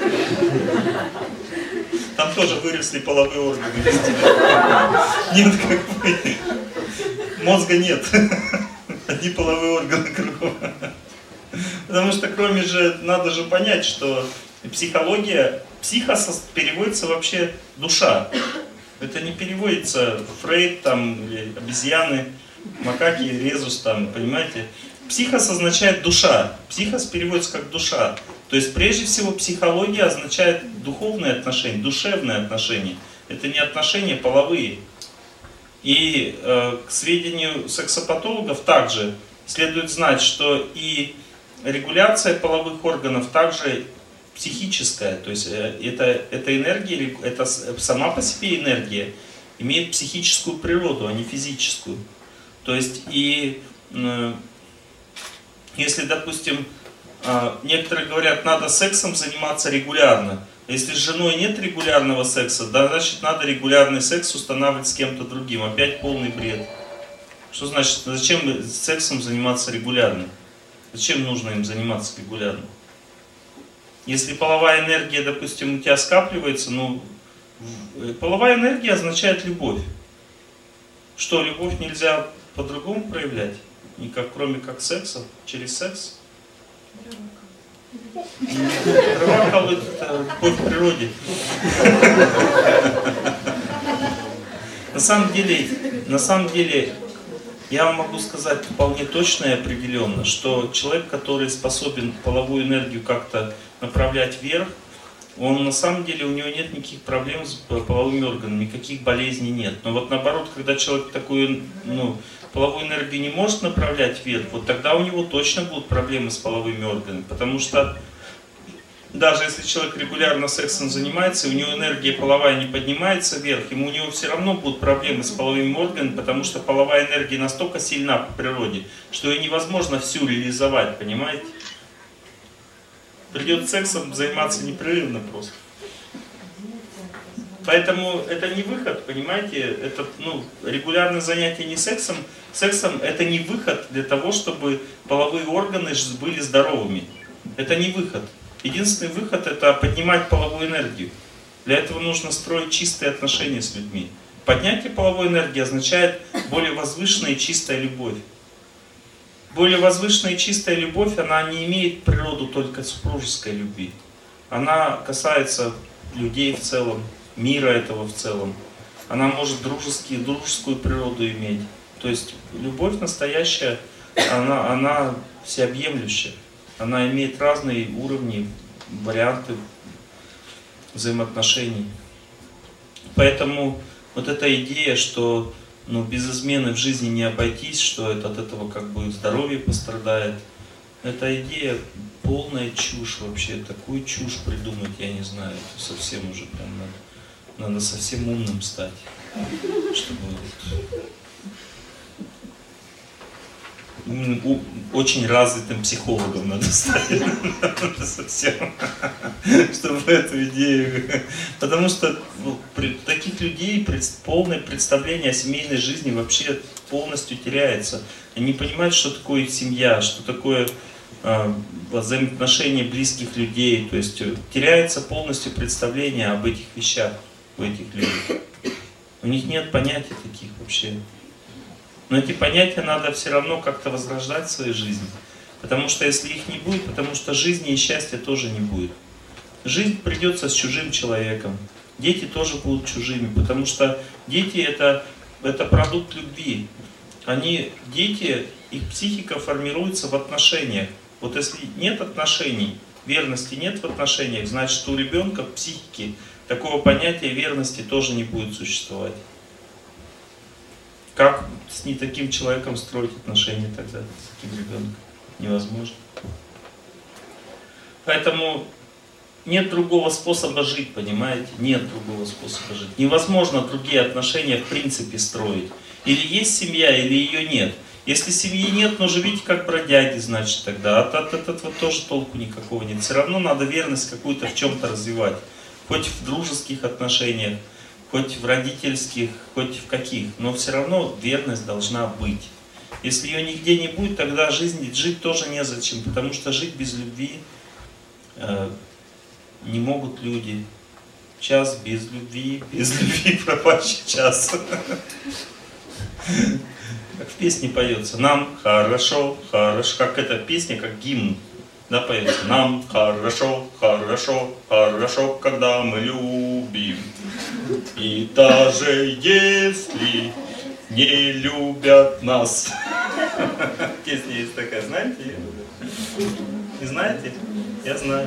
Там тоже выросли половые органы. Нет, как бы, мозга нет. Одни половые органы кругом. Потому что кроме же, надо же понять, что психология, психос переводится вообще душа. Это не переводится Фрейд, там, или обезьяны, макаки, резус, там, понимаете? Психос означает душа. Психос переводится как душа. То есть прежде всего психология означает духовные отношения, душевные отношения. Это не отношения половые. И э, к сведению сексопатологов также следует знать, что и регуляция половых органов также психическая. То есть э, это, это энергия, это сама по себе энергия имеет психическую природу, а не физическую. То есть и э, если, допустим, э, некоторые говорят, надо сексом заниматься регулярно. Если с женой нет регулярного секса, да, значит надо регулярный секс устанавливать с кем-то другим. Опять полный бред. Что значит, зачем сексом заниматься регулярно? Зачем нужно им заниматься регулярно? Если половая энергия, допустим, у тебя скапливается, ну, половая энергия означает любовь. Что, любовь нельзя по-другому проявлять? Никак, кроме как секса? Через секс? Дрова колоть — это любовь к природе. На самом деле, на самом деле, я вам могу сказать вполне точно и определенно, что человек, который способен половую энергию как-то направлять вверх, он на самом деле, у него нет никаких проблем с половыми органами, никаких болезней нет. Но вот наоборот, когда человек такую, ну, половую энергию не может направлять вверх, вот тогда у него точно будут проблемы с половыми органами. Потому что даже если человек регулярно сексом занимается, и у него энергия половая не поднимается вверх, ему у него все равно будут проблемы с половыми органами, потому что половая энергия настолько сильна по природе, что ее невозможно всю реализовать, понимаете? Придется сексом заниматься непрерывно просто. Поэтому это не выход, понимаете? Это, ну, регулярное занятие не сексом. Сексом это не выход для того, чтобы половые органы были здоровыми. Это не выход. Единственный выход — это поднимать половую энергию. Для этого нужно строить чистые отношения с людьми. Поднятие половой энергии означает более возвышенная и чистая любовь. Более возвышенная и чистая любовь, она не имеет природу только супружеской любви. Она касается людей в целом, мира этого в целом. Она может дружеские, дружескую природу иметь. То есть любовь настоящая, она, она всеобъемлющая. Она имеет разные уровни, варианты взаимоотношений. Поэтому вот эта идея, что, ну, без измены в жизни не обойтись, что это, от этого как бы здоровье пострадает, эта идея полная чушь вообще. Такую чушь придумать, я не знаю, это совсем уже прям надо, надо совсем умным стать, чтобы очень развитым психологом надо стать совсем, чтобы эту идею. Потому что, ну, при таких людей полное представление о семейной жизни вообще полностью теряется. Они не понимают, что такое семья, что такое э, взаимоотношения близких людей. То есть теряется полностью представление об этих вещах у этих людей. У них нет понятий таких вообще. Но эти понятия надо все равно как-то возрождать в своей жизни. Потому что если их не будет, потому что жизни и счастья тоже не будет. Жизнь придется с чужим человеком. Дети тоже будут чужими, потому что дети это, это продукт любви. Они, дети, их психика формируется в отношениях. Вот если нет отношений, верности нет в отношениях, значит у ребенка в психике такого понятия верности тоже не будет существовать. Как с не таким человеком строить отношения тогда, с таким ребенком? Невозможно. Поэтому нет другого способа жить, понимаете? Нет другого способа жить. Невозможно другие отношения в принципе строить. Или есть семья, или ее нет. Если семьи нет, но живите как бродяги, значит тогда. От, от, от этого тоже толку никакого нет. Все равно надо верность какую-то в чем-то развивать. Хоть в дружеских отношениях, хоть в родительских, хоть в каких. Но все равно верность должна быть. Если ее нигде не будет, тогда жизнь, жить тоже незачем. Потому что жить без любви э, не могут люди. Час без любви, без любви пропащий час. Как в песне поется. Нам хорошо, хорошо. Как эта песня, как гимн. Да, поется. Нам хорошо, хорошо, хорошо, когда мы любим. И даже если не любят нас. Песня есть такая, знаете ее? Не знаете? Я знаю.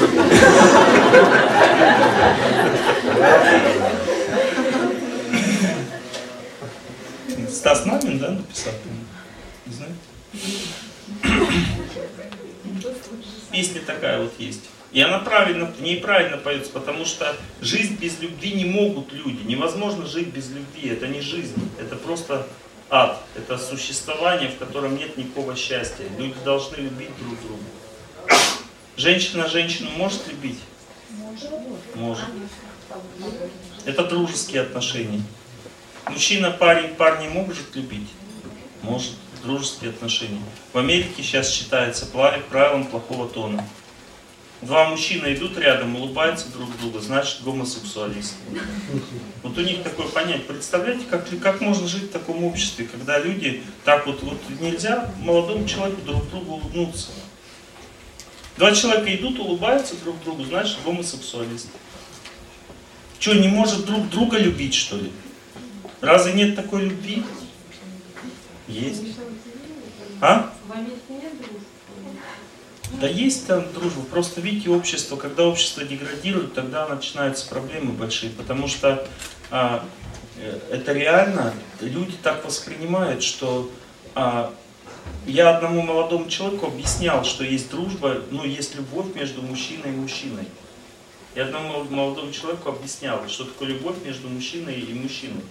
Стас Намин, да, написал? Не знаете? Песня такая вот есть. И она правильно, в ней правильно поется, потому что жизнь без любви не могут люди. Невозможно жить без любви. Это не жизнь, это просто ад. Это существование, в котором нет никакого счастья. Люди должны любить друг друга. Женщина женщину может любить? Может. Это дружеские отношения. Мужчина парень парня может любить? Может. Дружеские отношения. В Америке сейчас считается правилом плохого тона. Два мужчины идут рядом, улыбаются друг другу, значит гомосексуалисты. Вот у них такое понятие. Представляете, как, как можно жить в таком обществе, когда люди так вот, вот нельзя молодому человеку друг другу улыбнуться. Два человека идут, улыбаются друг другу, значит гомосексуалисты. Что, не может друг друга любить, что ли? Разве нет такой любви? Есть. А? В Америке нет дружбы? Да есть там дружба, просто видите общество, когда общество деградирует, тогда начинаются проблемы большие, потому что а, это реально, люди так воспринимают, что а, я одному молодому человеку объяснял, что есть дружба, ну есть любовь между мужчиной и мужчиной. Я одному молодому человеку объяснял, что такое любовь между мужчиной и мужчиной.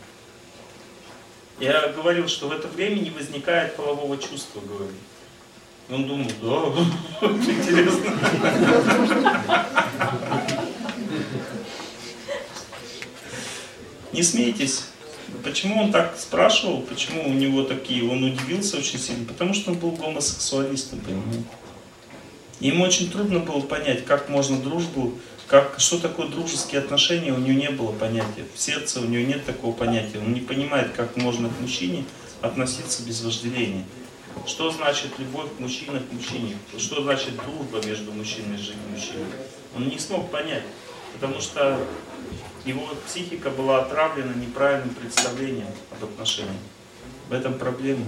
Я говорил, что в это время не возникает полового чувства, говорю. Он думал, да, интересно. Не смейтесь. Почему он так спрашивал, почему у него такие, он удивился очень сильно, потому что он был гомосексуалистом, понимаете. Ему очень трудно было понять, как можно дружбу, как, что такое дружеские отношения, у него не было понятия. В сердце у него нет такого понятия. Он не понимает, как можно к мужчине относиться без вожделения. Что значит любовь к мужчине к мужчине? Что значит дружба между мужчиной и мужчиной? Он не смог понять, потому что его психика была отравлена неправильным представлением об отношениях. В этом проблема.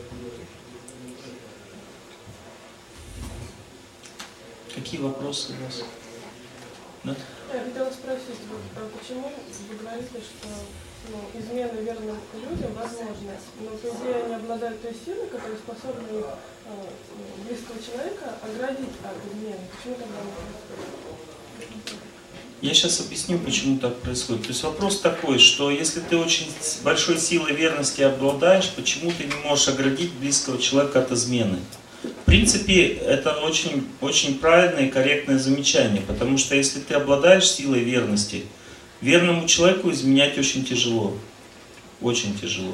Какие вопросы у вас? Да? Я хотела спросить, вот, почему вы говорите, что ну, измены верным людям возможны, но по идее они обладают той силой, которая способна их э, близкого человека оградить от измены. Почему тогда не происходит? Я сейчас объясню, почему так происходит. То есть вопрос такой, что если ты очень большой силой верности обладаешь, почему ты не можешь оградить близкого человека от измены? В принципе, это очень, очень правильное и корректное замечание, потому что если ты обладаешь силой верности, верному человеку изменять очень тяжело. Очень тяжело.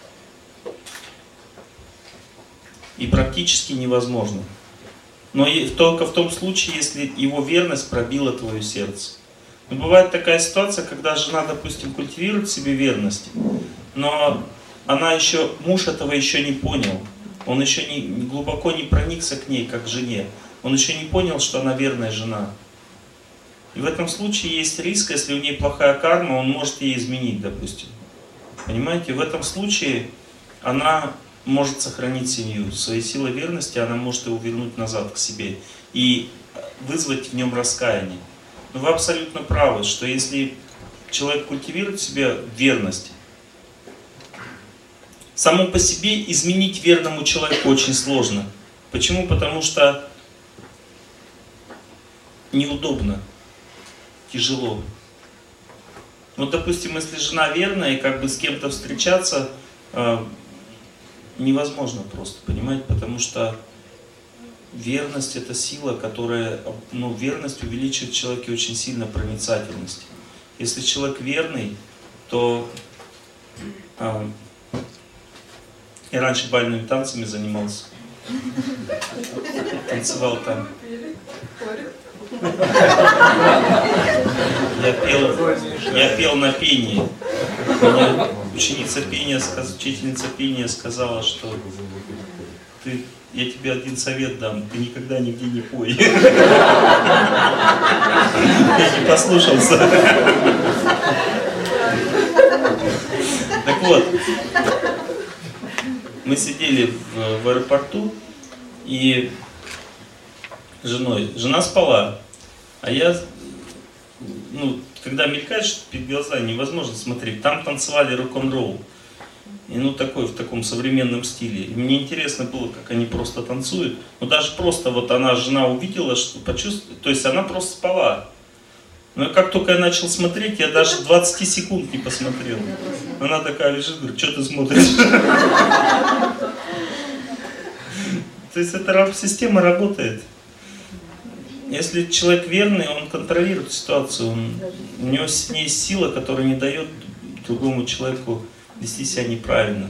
И практически невозможно. Но и только в том случае, если его верность пробила твое сердце. Но бывает такая ситуация, когда жена, допустим, культивирует в себе верность, но она еще, муж этого еще не понял. Он еще не, глубоко не проникся к ней, как к жене. Он еще не понял, что она верная жена. И в этом случае есть риск, если у нее плохая карма, он может ей изменить, допустим. Понимаете? В этом случае она может сохранить семью. Своей силой верности она может его вернуть назад к себе и вызвать в нем раскаяние. Но вы абсолютно правы, что если человек культивирует в себе верность, само по себе изменить верному человеку очень сложно. Почему? Потому что неудобно, тяжело. Вот, допустим, если жена верная и как бы с кем-то встречаться, невозможно просто, понимаете, потому что верность — это сила, которая, ну, верность увеличивает в человеке очень сильно проницательность. Если человек верный, то а, я раньше бальными танцами занимался, танцевал там. Я пел, я пел на пении. Мне ученица пения, учительница пения сказала, что ты, я тебе один совет дам, ты никогда нигде не пой. Я не послушался. Так вот, мы сидели в, в аэропорту и с женой. Жена спала, а я, ну, когда мелькает что-то перед глазами, невозможно смотреть. Там танцевали рок-н-ролл. И ну такой, в таком современном стиле. И мне интересно было, как они просто танцуют. Но даже просто вот она, жена увидела, что почувствовала, то есть она просто спала. Но как только я начал смотреть, я даже двадцать секунд не посмотрел. Она такая лежит, говорит, что ты смотришь? То есть эта система работает. Если человек верный, он контролирует ситуацию, он, у него есть сила, которая не дает другому человеку вести себя неправильно.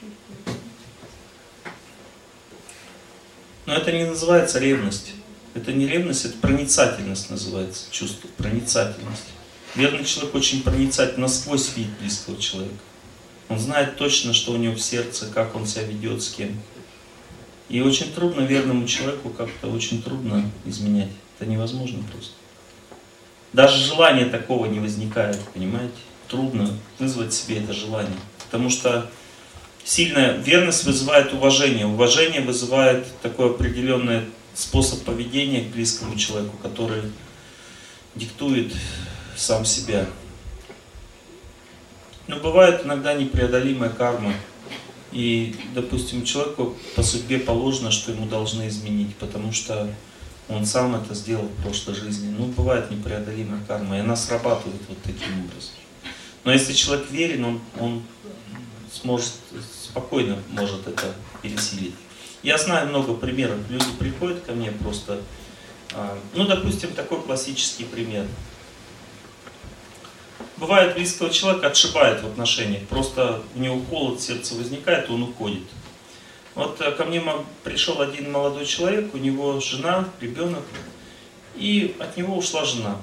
Но это не называется ревность. Это не ревность, это проницательность называется, чувство, проницательность. Верный человек очень проницательный, насквозь видит близкого человека. Он знает точно, что у него в сердце, как он себя ведет, с кем. И очень трудно верному человеку, как-то очень трудно изменять. Это невозможно просто. Даже желания такого не возникает, понимаете? Трудно вызвать себе это желание. Потому что сильная верность вызывает уважение. Уважение вызывает такой определенный способ поведения к близкому человеку, который диктует сам себя. Но бывает иногда непреодолимая карма. И, допустим, человеку по судьбе положено, что ему должны изменить, потому что он сам это сделал в прошлой жизни. Ну, бывает непреодолимая карма, и она срабатывает вот таким образом. Но если человек верен, он, он сможет, спокойно может это пересилить. Я знаю много примеров. Люди приходят ко мне просто, ну, допустим, такой классический пример. Бывает, близкого человека отшибает в отношениях, просто у него холод в сердце возникает, и он уходит. Вот ко мне пришел один молодой человек, у него жена, ребенок, и от него ушла жена.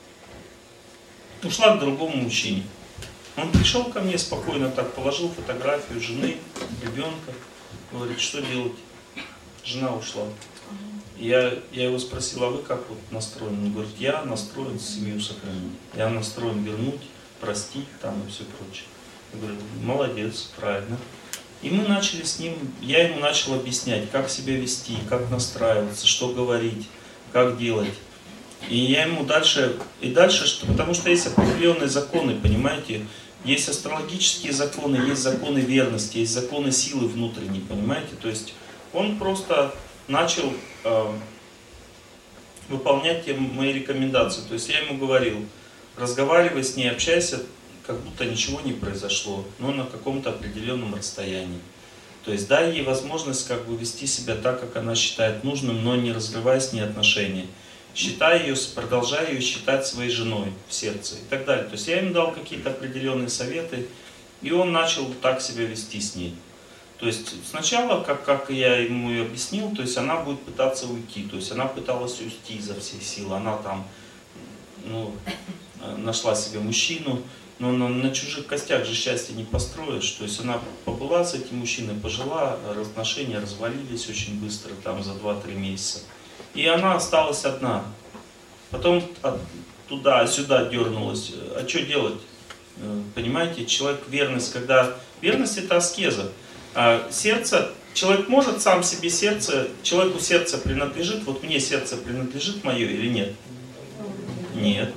Ушла к другому мужчине. Он пришел ко мне спокойно, так положил фотографию жены, ребенка, говорит, что делать? Жена ушла. Я, я его спросил, а вы как вот настроен? Он говорит, я настроен семью сохранить. Я настроен вернуть, простить там и все прочее. Я говорю, молодец, правильно. И мы начали с ним, я ему начал объяснять, как себя вести, как настраиваться, что говорить, как делать. И я ему дальше, и дальше, что, потому что есть определенные законы, понимаете, есть астрологические законы, есть законы верности, есть законы силы внутренней, понимаете. То есть он просто начал э, выполнять те мои рекомендации. То есть я ему говорил, разговаривай с ней, общайся, как будто ничего не произошло, но на каком-то определенном расстоянии. То есть дай ей возможность как бы вести себя так, как она считает нужным, но не разрывая с ней отношения. Считай ее, продолжай ее считать своей женой в сердце и так далее. То есть я ему дал какие-то определенные советы, и он начал так себя вести с ней. То есть сначала, как, как я ему и объяснил, то есть она будет пытаться уйти. То есть она пыталась уйти изо всех сил. Она там ну, нашла себе мужчину, но на, на чужих костях же счастье не построишь. То есть она побыла с этим мужчиной, пожила, отношения развалились очень быстро, там за два-три месяца. И она осталась одна. Потом туда-сюда дернулась. А что делать? Понимаете, человек верность, когда... Верность это аскеза. А сердце, человек может сам себе сердце, человеку сердце принадлежит, вот мне сердце принадлежит мое или нет? Нет.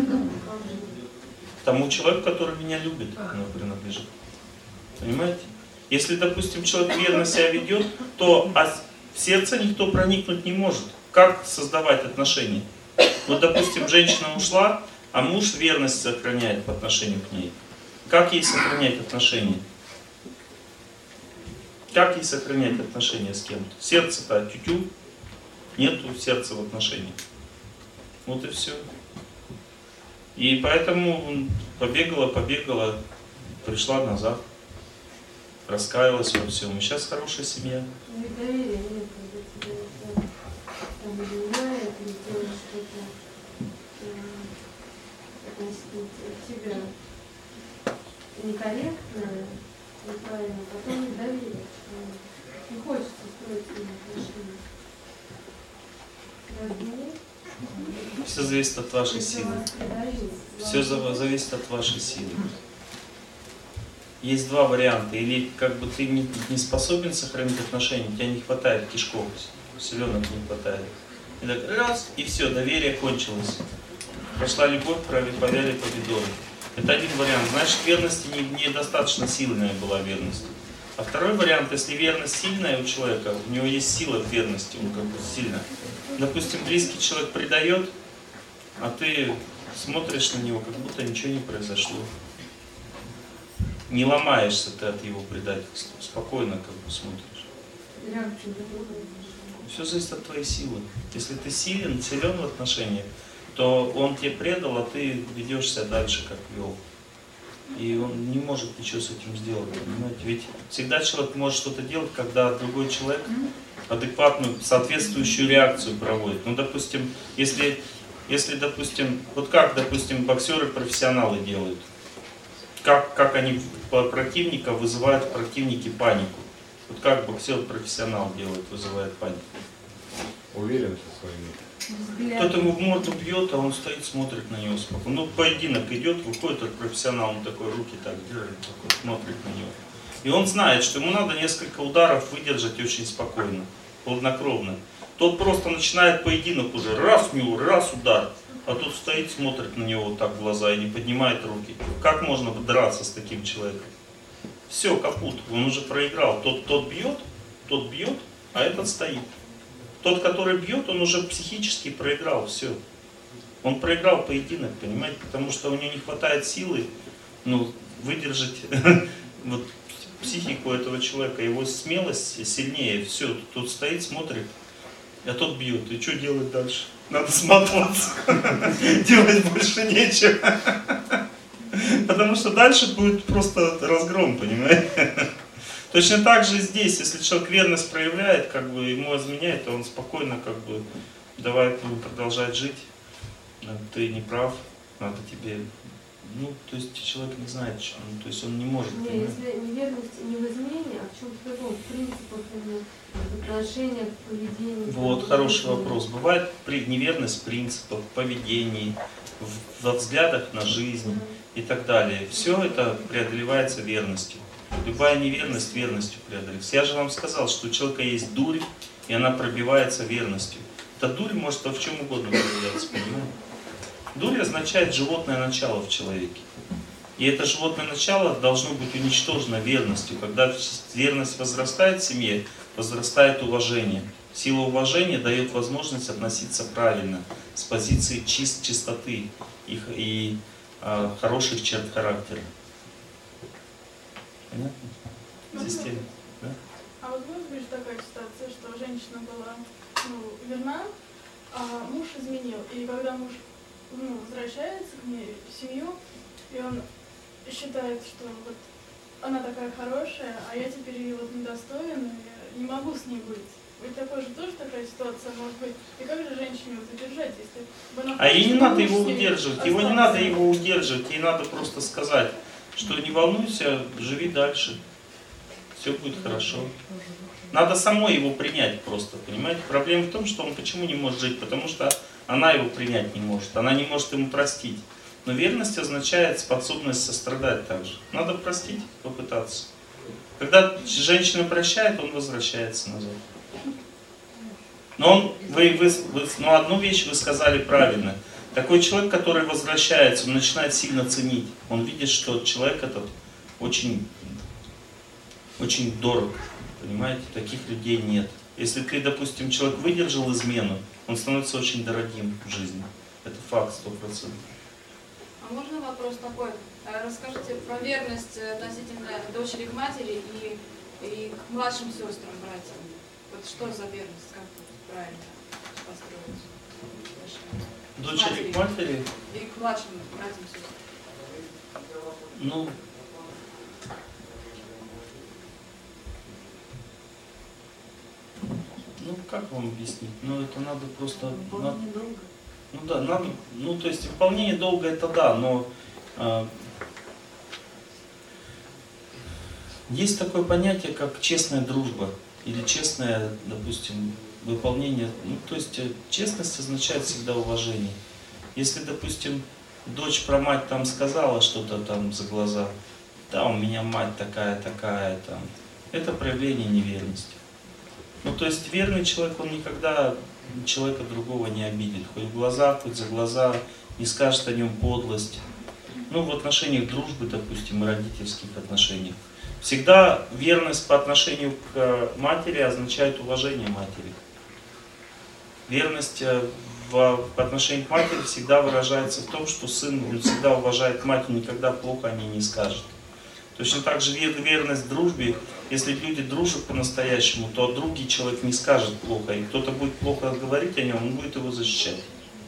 Тому человеку, который меня любит, оно принадлежит. Понимаете? Если, допустим, человек верно себя ведет, то в сердце никто проникнуть не может. Как создавать отношения? Вот, допустим, женщина ушла, а муж верность сохраняет по отношению к ней. Как ей сохранять отношения? Как ей сохранять отношения с кем-то? Сердце-то тю-тю, нету сердца в отношениях. Вот и все. И поэтому побегала, побегала, пришла назад, раскаялась во всем. И сейчас хорошая семья. Недоверия нет, когда тебя там обвиняют и делают что-то относительно тебя некорректно, неправильно, потом недоверие. Не хочется строить с ними отношения. Родные. Все зависит от вашей силы. Все зависит от вашей силы. Есть два варианта. Или как бы ты не, не способен сохранить отношения, у тебя не хватает кишков, селенок не хватает. И так раз, и все, доверие кончилось. Прошла любовь, повяли помидоры. Это один вариант. Значит, верности не, недостаточно сильная была верность. А второй вариант, если верность сильная у человека, у него есть сила в верности, он как бы сильно. Допустим, близкий человек предает, а ты смотришь на него, как будто ничего не произошло. Не ломаешься ты от его предательства, спокойно как бы смотришь. Все зависит от твоей силы. Если ты силен, силен в отношениях, то он тебе предал, а ты ведешь себя дальше, как вел. И он не может ничего с этим сделать, понимаете? Ведь всегда человек может что-то делать, когда другой человек адекватную, соответствующую реакцию проводит. Ну, допустим, если, если, допустим, вот как, допустим, боксеры-профессионалы делают, как, как они противника вызывают в противнике панику. Вот как боксер-профессионал делает, вызывает панику. Уверен в своем. Кто-то ему в морду бьет, а он стоит, смотрит на него спокойно. Ну, поединок идет, выходит этот профессионал, он такой, руки так держит, такой, смотрит на него. И он знает, что ему надо несколько ударов выдержать очень спокойно, хладнокровно. Тот просто начинает поединок уже, раз у него, раз удар, а тот стоит, смотрит на него вот так в глаза и не поднимает руки. Как можно драться с таким человеком? Все, капут, он уже проиграл. Тот, тот бьет, тот бьет, а этот стоит. Тот, который бьет, он уже психически проиграл, все. Он проиграл поединок, понимаете, потому что у него не хватает силы, ну, выдержать вот, психику этого человека, его смелость сильнее, все. Тут стоит, смотрит, а тот бьет. И что делать дальше? Надо сматываться, делать больше нечего. Потому что дальше будет просто разгром, понимаете? Точно так же здесь, если человек верность проявляет, как бы ему изменяет, то он спокойно как бы давай продолжать жить. Ты не прав, надо тебе. Ну, то есть человек не знает, что, ну, то есть он не может. Не, если неверность не в измене, а в чем-то другом, в принципах, в отношениях, в поведении. Вот, хороший вопрос. Бывает неверность в принципах, в поведении, в, во взглядах на жизнь и так далее. Все это преодолевается верностью. Любая неверность верностью преодолевается. Я же вам сказал, что у человека есть дурь, и она пробивается верностью. Эта дурь может в чем угодно проявляться, понимаете? Дурь означает животное начало в человеке. И это животное начало должно быть уничтожено верностью. Когда верность возрастает в семье, возрастает уважение. Сила уважения дает возможность относиться правильно, с позиции чист, чистоты и, и а, хороших черт характера. Понятно? Система. Да? А вот может быть такая ситуация, что женщина была ну, верна, а муж изменил. И когда муж ну, возвращается к ней в семью, и он считает, что вот она такая хорошая, а я теперь ее вот недостоин, и не могу с ней быть. Ведь такой же тоже такая ситуация может быть. И как же женщине вот удержать, если бы она... А ей не надо его удерживать, его не надо его удерживать, ей надо просто сказать, что не волнуйся, живи дальше, все будет хорошо. Надо самой его принять просто, понимаете? Проблема в том, что он почему не может жить, потому что она его принять не может, она не может ему простить. Но верность означает способность сострадать также. Надо простить, попытаться. Когда женщина прощает, он возвращается назад. Но он, вы, вы, вы, но одну вещь вы сказали правильно. Такой человек, который возвращается, он начинает сильно ценить. Он видит, что человек этот очень, очень дорог. Понимаете, таких людей нет. Если ты, допустим, человек выдержал измену, он становится очень дорогим в жизни. Это факт, сто процентов. А можно вопрос такой? Расскажите про верность относительно дочери к матери и и к младшим сестрам, братьям. Вот что за верность, как правильно построить отношения? Дочери к матери? И к младшим братьям и сестрам. Ну, ну как вам объяснить? Ну это надо просто... Надо, ну да, надо, ну то есть выполнение долга это да, но э, есть такое понятие, как честная дружба или честное, допустим, выполнение. Ну то есть честность означает всегда уважение. Если, допустим, дочь про мать там сказала что-то там за глаза, да, у меня мать такая, такая, там, это проявление неверности. Ну, то есть верный человек, он никогда человека другого не обидит. Хоть в глаза, хоть за глаза, не скажет о нем подлость. Ну, в отношениях дружбы, допустим, и родительских отношениях. Всегда верность по отношению к матери означает уважение матери. Верность в, по отношению к матери всегда выражается в том, что сын он всегда уважает мать, он никогда плохо о ней не скажет. Точно так же верность в дружбе, если люди дружат по-настоящему, то о друге человек не скажет плохо, и кто-то будет плохо говорить о нем, он будет его защищать.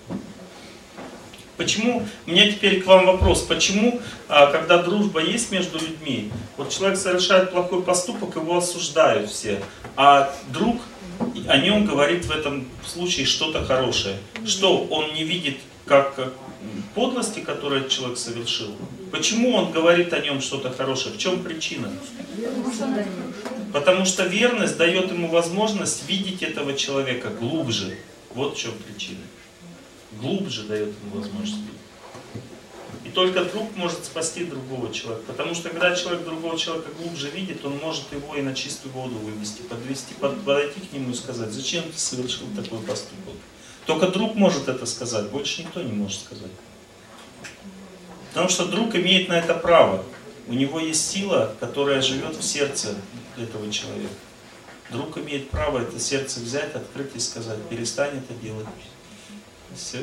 Почему? У меня теперь к вам вопрос. Почему, когда дружба есть между людьми, вот человек совершает плохой поступок, его осуждают все, а друг о нем говорит в этом случае что-то хорошее? Что он не видит как подлости, которые человек совершил? Почему он говорит о нем что-то хорошее? В чем причина? Потому что верность дает ему возможность видеть этого человека глубже. Вот в чем причина. Глубже дает ему возможность видеть. И только друг может спасти другого человека. Потому что когда человек другого человека глубже видит, он может его и на чистую воду вывести, подвести, подойти к нему и сказать: зачем ты совершил такой поступок? Только друг может это сказать, больше никто не может сказать. Потому что друг имеет на это право. У него есть сила, которая живет в сердце этого человека. Друг имеет право это сердце взять, открыть и сказать: перестань это делать. Все.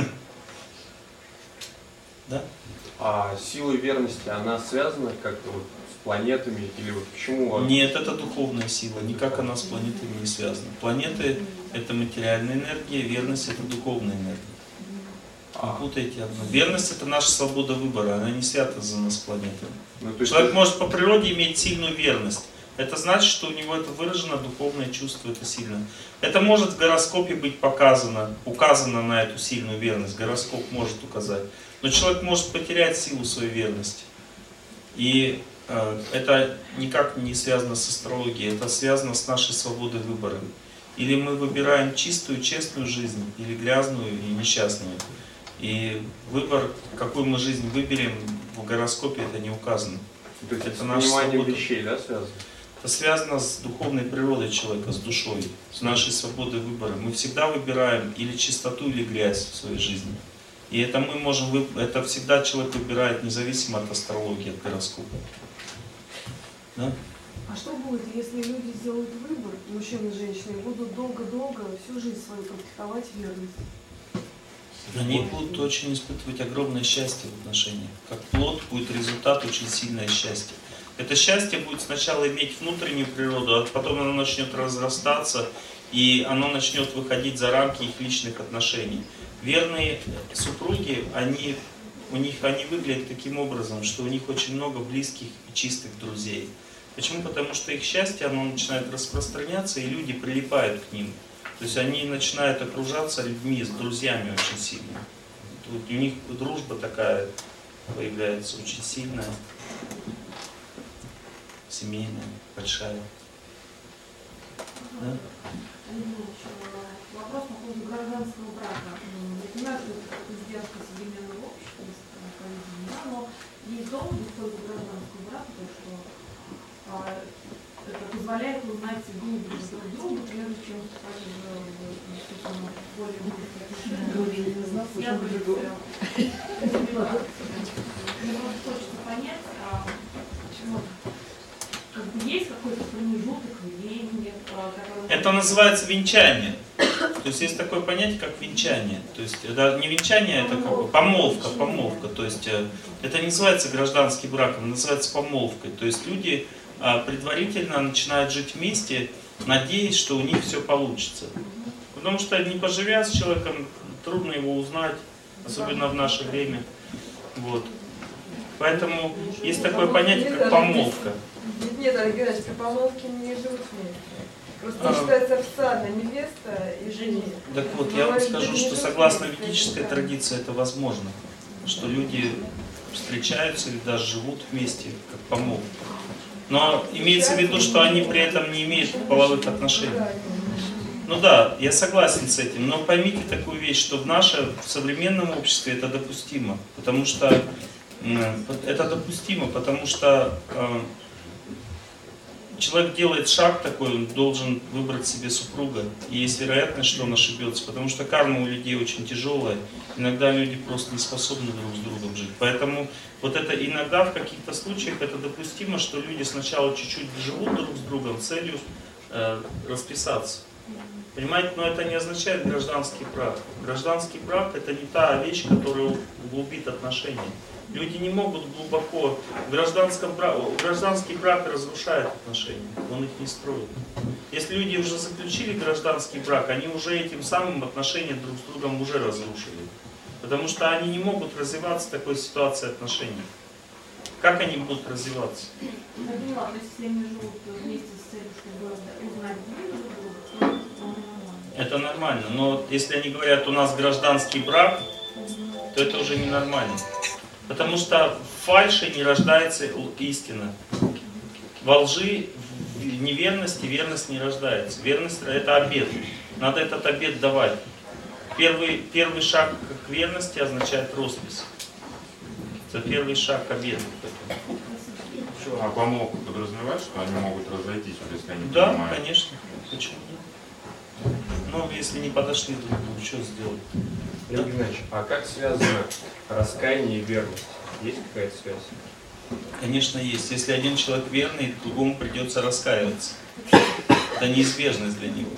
Да? А сила верности, она связана как-то вот с планетами или вот почему? Нет, это духовная сила, никак она с планетами не связана. Планеты это материальная энергия, верность это духовная энергия. Не путайте одно. Верность это наша свобода выбора, она не связана с планетами. Ну, то есть человек это... может по природе иметь сильную верность. Это значит, что у него это выражено духовное чувство, это сильно. Это может в гороскопе быть показано, указано на эту сильную верность. Гороскоп может указать. Но человек может потерять силу своей верности. И э, это никак не связано с астрологией, это связано с нашей свободой выбора. Или мы выбираем чистую, честную жизнь, или грязную и несчастную. И выбор, какую мы жизнь выберем, в гороскопе это не указано. То есть это с пониманием вещей, да, связано? Это связано с духовной природой человека, с душой, с нашей свободой выбора. Мы всегда выбираем или чистоту, или грязь в своей жизни. И это мы можем, это всегда человек выбирает независимо от астрологии, от гороскопа. Да? А что будет, если люди сделают выбор, мужчины и женщины, и будут долго-долго всю жизнь свою практиковать верность? Они будут очень испытывать огромное счастье в отношениях. Как плод будет результат очень сильное счастье. Это счастье будет сначала иметь внутреннюю природу, а потом оно начнет разрастаться, и оно начнет выходить за рамки их личных отношений. Верные супруги, они, у них, они выглядят таким образом, что у них очень много близких и чистых друзей. Почему? Потому что их счастье, оно начинает распространяться, и люди прилипают к ним. То есть они начинают окружаться людьми, с друзьями очень сильно. Вот у них дружба такая появляется очень сильная, семейная, большая. Да? Вопрос по поводу гражданского брака. Я понимаю, что это издержка современного общества, да, но есть доводы в пользу гражданского брака, то что а, это позволяет узнать глубже друг друга, прежде чем вступать в более близкие отношения. Мне просто хочется понять, почему как бы есть какой-то промежуток времени, который... Это называется венчание. То есть есть такое понятие, как венчание. То есть это не венчание, это как бы помолвка, помолвка. То есть это не называется гражданский брак, это называется помолвкой. То есть люди а предварительно начинают жить вместе, надеясь, что у них все получится. Потому что не поживя с человеком, трудно его узнать, особенно в наше время. Вот. Поэтому есть такое понятие, как помолвка. Нет, Олег Геннадьевич, при помолвке не живут вместе. Просто А. считается официально невеста и жених. Так вот, я вам скажу, что согласно ведической традиции это возможно. Что люди встречаются или даже живут вместе, как помолвка. Но имеется в виду, что они при этом не имеют половых отношений. Ну да, я согласен с этим, но поймите такую вещь, что в нашем в современном обществе это допустимо. Потому что э, это допустимо, потому что э, человек делает шаг такой, он должен выбрать себе супруга. И есть вероятность, что он ошибется, потому что карма у людей очень тяжелая. Иногда люди просто не способны друг с другом жить. Поэтому вот это иногда в каких-то случаях это допустимо, что люди сначала чуть-чуть живут друг с другом с целью э, расписаться. Понимаете, но это не означает гражданский брак. Гражданский брак это не та вещь, которая углубит отношения. Люди не могут глубоко... В гражданском браке, гражданский брак разрушает отношения, он их не строит. Если люди уже заключили гражданский брак, они уже этим самым отношения друг с другом уже разрушили. Потому что они не могут развиваться в такой ситуации отношений. Как они будут развиваться? Я поняла, то есть если они живут вместе с целью, чтобы узнать друг друга, то нормально. Это нормально, но если они говорят, у нас гражданский брак, то это уже ненормально. Потому что в фальши не рождается истина. Во лжи, в неверности верность не рождается. Верность — это обет. Надо этот обет давать. Первый, первый шаг к верности означает роспись. Это первый шаг к обету. А помолвку подразумевает, что они могут разойтись, если они Да, понимают? конечно. Почему нет? Но если не подошли друг к другу, что сделать? Олег Геннадьевич, а как связано раскаяние и верность? Есть какая-то связь? Конечно, есть. Если один человек верный, другому придется раскаиваться. Это неизбежность для него.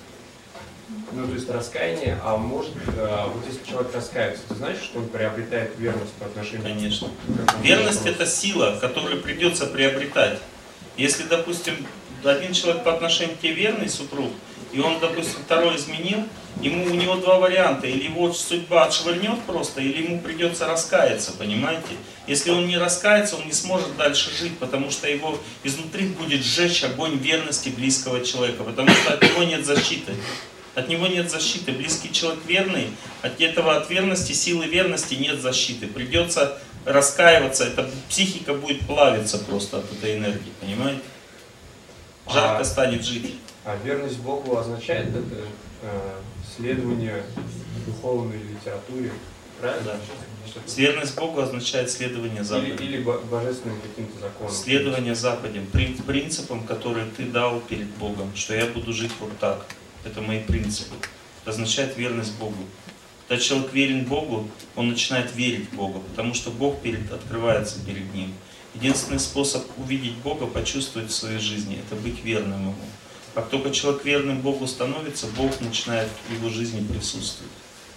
Ну, то есть раскаяние, а может, а, вот если человек раскается, ты знаешь, что он приобретает верность по отношению? Конечно. Как он Верность — вопрос? это сила, которую придется приобретать. Если, допустим, один человек по отношению к тебе верный супруг, и он, допустим, второй изменил, ему, у него два варианта. Или его судьба отшвырнет просто, или ему придется раскаяться, понимаете? Если он не раскается, он не сможет дальше жить, потому что его изнутри будет сжечь огонь верности близкого человека, потому что от него нет защиты. От него нет защиты. Близкий человек верный, от этого, от верности, силы верности нет защиты. Придется раскаиваться, эта психика будет плавиться просто от этой энергии, понимаете? Жарко А- станет жить. А верность Богу означает это э, следование духовной литературе, правильно? Да. Верность Богу означает следование Или, заповедям. или бо- божественным каким-то законам. Следование заповедям, прин- принципам, которые ты дал перед Богом, что я буду жить вот так. Это мои принципы. Это означает верность Богу. Когда человек верен Богу, он начинает верить в Бога, потому что Бог перед, открывается перед ним. Единственный способ увидеть Бога, почувствовать в своей жизни, это быть верным Ему. Как только человек верным Богу становится, Бог начинает в его жизни присутствовать.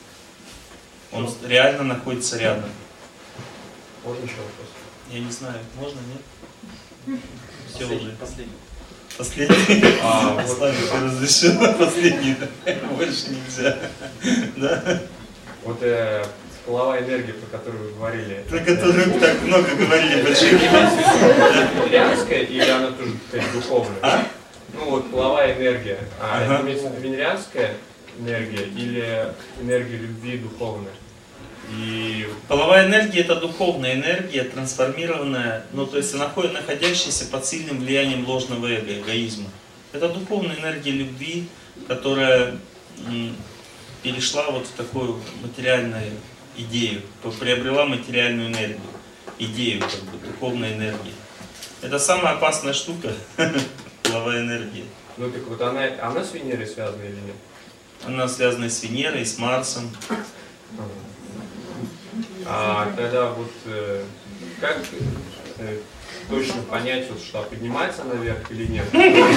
Он реально находится рядом. Можно еще вопрос? Я не знаю, можно, нет? Все Последний, уже. последний. Последний. А, вот- Славик, ты разрешил последний. Больше нельзя. Да? Вот э, половая энергия, про которую вы говорили. Про которую так много говорили больших. Венерианская или она тоже такая духовная? А? Ну вот половая энергия. А Ага. это имеется в виду венерианская энергия или энергия любви духовная? И Половая энергия — это духовная энергия, трансформированная, ну то есть наход- находящаяся под сильным влиянием ложного эго, эгоизма. Это духовная энергия любви, которая м, перешла вот в такую материальную идею, то приобрела материальную энергию, идею как бы, духовной энергии. Это самая опасная штука, половая энергия. ну так вот она, она с Венерой связана или нет? Она связана с Венерой, с Марсом. А тогда вот э, как э, точно понять, вот, что поднимается наверх или нет?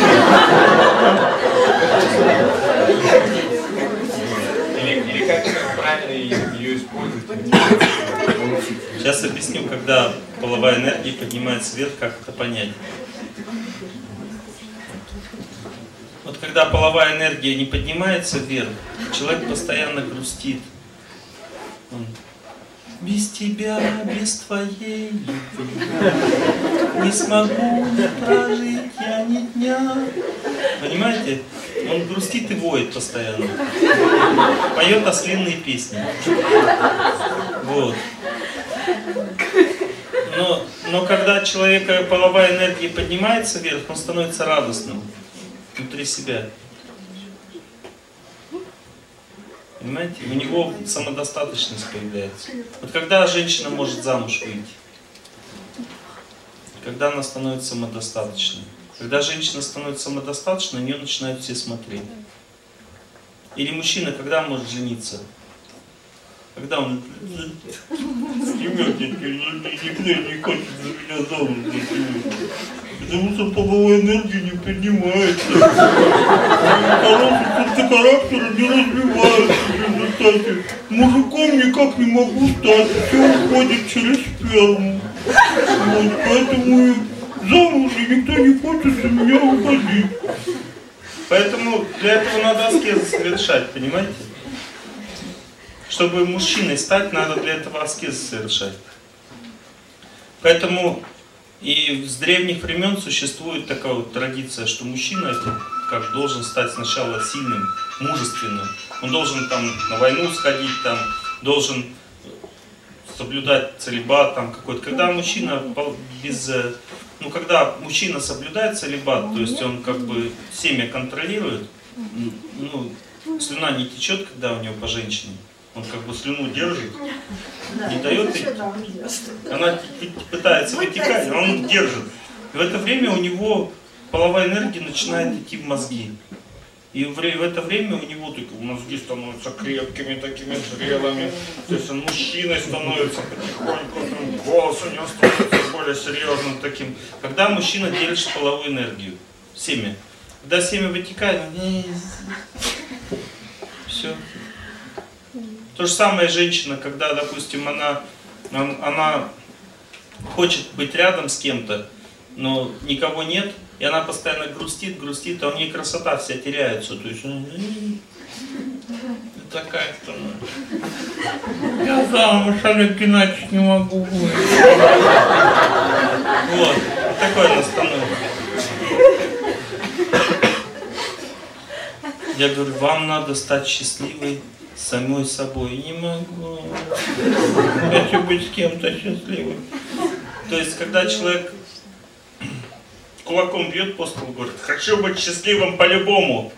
Или, или как правильно ее, ее использовать? Сейчас объясню, когда половая энергия поднимается вверх, как это понять. Вот когда половая энергия не поднимается вверх, человек постоянно грустит. Он: без тебя, без твоей любви не смогу не прожить я ни дня. Понимаете? Он грустит и воет постоянно. Поет ослинные песни. Вот. Но, но когда человека половая энергия поднимается вверх, он становится радостным внутри себя. Понимаете? У него самодостаточность появляется. Вот когда женщина может замуж выйти? Когда она становится самодостаточной. Когда женщина становится самодостаточной, на нее начинают все смотреть. Или мужчина, когда может жениться? Когда он... Никто не хочет за меня замуж выйти. Потому что половая энергия не поднимается. Хороший характер не развивается в результате. Мужиком никак не могу стать. Все уходит через сперму. Вот, поэтому замуж и никто не хочет за меня уходить. Поэтому для этого надо аскезы совершать, понимаете? Чтобы мужчиной стать, надо для этого аскезы совершать. Поэтому и с древних времен существует такая вот традиция, что мужчина это как должен стать сначала сильным, мужественным. Он должен там на войну сходить, там, должен соблюдать целибат там какой-то. Когда мужчина без, ну когда мужчина соблюдает целибат, то есть он как бы семя контролирует, ну слюна не течет, когда у него по женщине. Он как бы слюну держит, не дает ей. Она пытается вытекать, а он держит. И в это время у него половая энергия начинает идти в мозги. И в это время у него мозги становятся крепкими, такими зрелыми. То есть он мужчиной становится потихоньку, голос у него становится более серьезным таким. Когда мужчина держит половую энергию, семя. Когда семя вытекает, все. То же самое женщина, когда, допустим, она, она хочет быть рядом с кем-то, но никого нет, и она постоянно грустит, грустит, а у нее красота вся теряется. То есть, такая становится. Я замуж, Олег Геннадьевич, не могу быть. Вот, такой она становится. Я говорю, вам надо стать счастливой самой собой. Не могу. Хочу быть с кем-то счастливым. То есть, когда человек кулаком бьет по столу, говорит, хочу быть счастливым по-любому.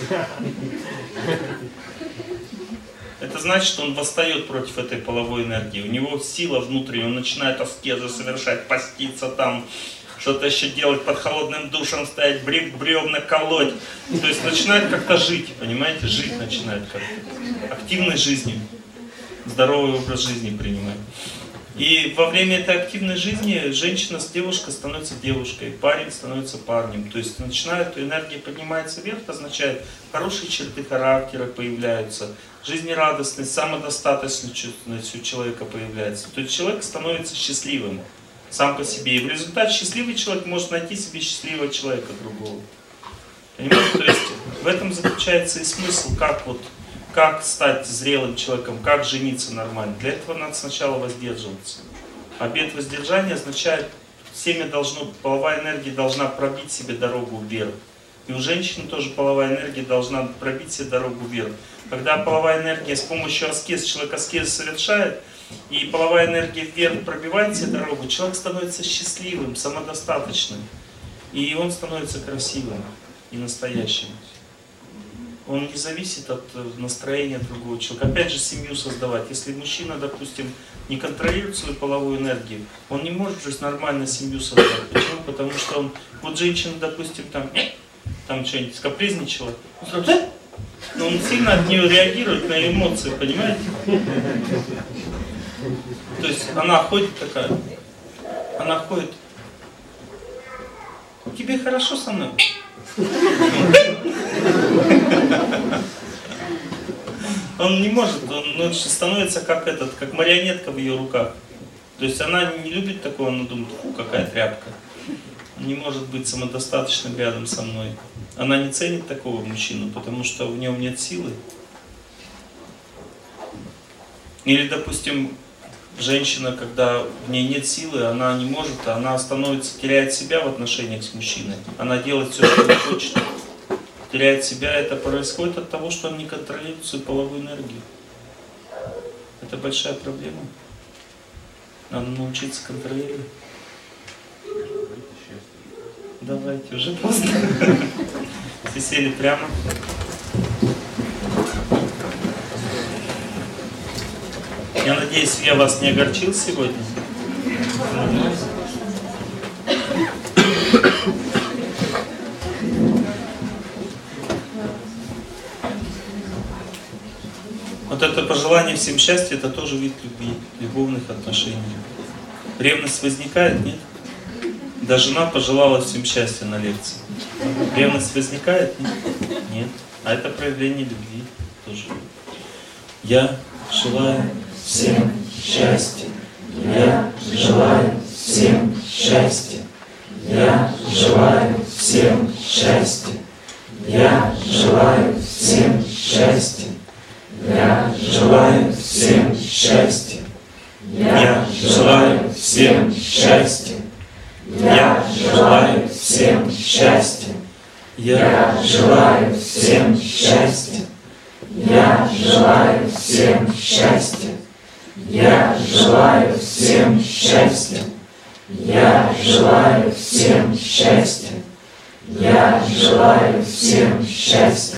Это значит, что он восстает против этой половой энергии. У него сила внутренняя, он начинает аскезы совершать, поститься там, что-то еще делать, под холодным душем стоять, бревна колоть. То есть начинает как-то жить, понимаете? Жить начинает как-то. Активной жизнью. Здоровый образ жизни принимает. И во время этой активной жизни женщина с девушкой становится девушкой, парень становится парнем. То есть начинает, энергия поднимается вверх, это означает, хорошие черты характера появляются, жизнерадостность, самодостаточность у человека появляется. То есть человек становится счастливым сам по себе. И в результате счастливый человек может найти себе счастливого человека другого. Понимаете? То есть в этом заключается и смысл, как вот как стать зрелым человеком, как жениться нормально. Для этого надо сначала воздерживаться. Обет воздержания означает, семя должно, половая энергия должна пробить себе дорогу вверх. И у женщины тоже половая энергия должна пробить себе дорогу вверх. Когда половая энергия с помощью аскез, человек аскез совершает, и половая энергия вверх пробивает себе дорогу, человек становится счастливым, самодостаточным. И он становится красивым и настоящим. Он не зависит от настроения другого человека. Опять же, семью создавать. Если мужчина, допустим, не контролирует свою половую энергию, он не может же нормально семью создать. Почему? Потому что он, вот женщина, допустим, там, там что-нибудь скапризничала, но он сильно от нее реагирует на эмоции, понимаете? То есть она ходит такая, она ходит, тебе хорошо со мной? Он не может, он, он становится как этот, как марионетка в ее руках. То есть она не любит такого, она думает, фу, какая тряпка. не может быть самодостаточным рядом со мной. Она не ценит такого мужчину, потому что в нем нет силы. Или, допустим, женщина, когда в ней нет силы, она не может, она становится, теряет себя в отношениях с мужчиной. Она делает все, что она хочет. Теряет себя, это происходит от того, что он не контролирует свою половую энергию. Это большая проблема. Надо научиться контролировать. Давайте, уже поздно. Все сели прямо. Я надеюсь, я вас не огорчил сегодня. Вот это пожелание всем счастья, это тоже вид любви, любовных отношений. Ревность возникает, нет? Да, жена пожелала всем счастья на лекции. Ревность возникает, нет? Нет. А это проявление любви тоже. Я желаю всем счастья. Я желаю всем счастья. Я желаю всем счастья. Я желаю всем счастья. Я желаю всем счастья. Я желаю всем счастья. Я желаю всем счастья. Я желаю всем счастья. Я желаю всем счастья. Я желаю всем счастья. Я желаю всем счастья. Я желаю всем счастья.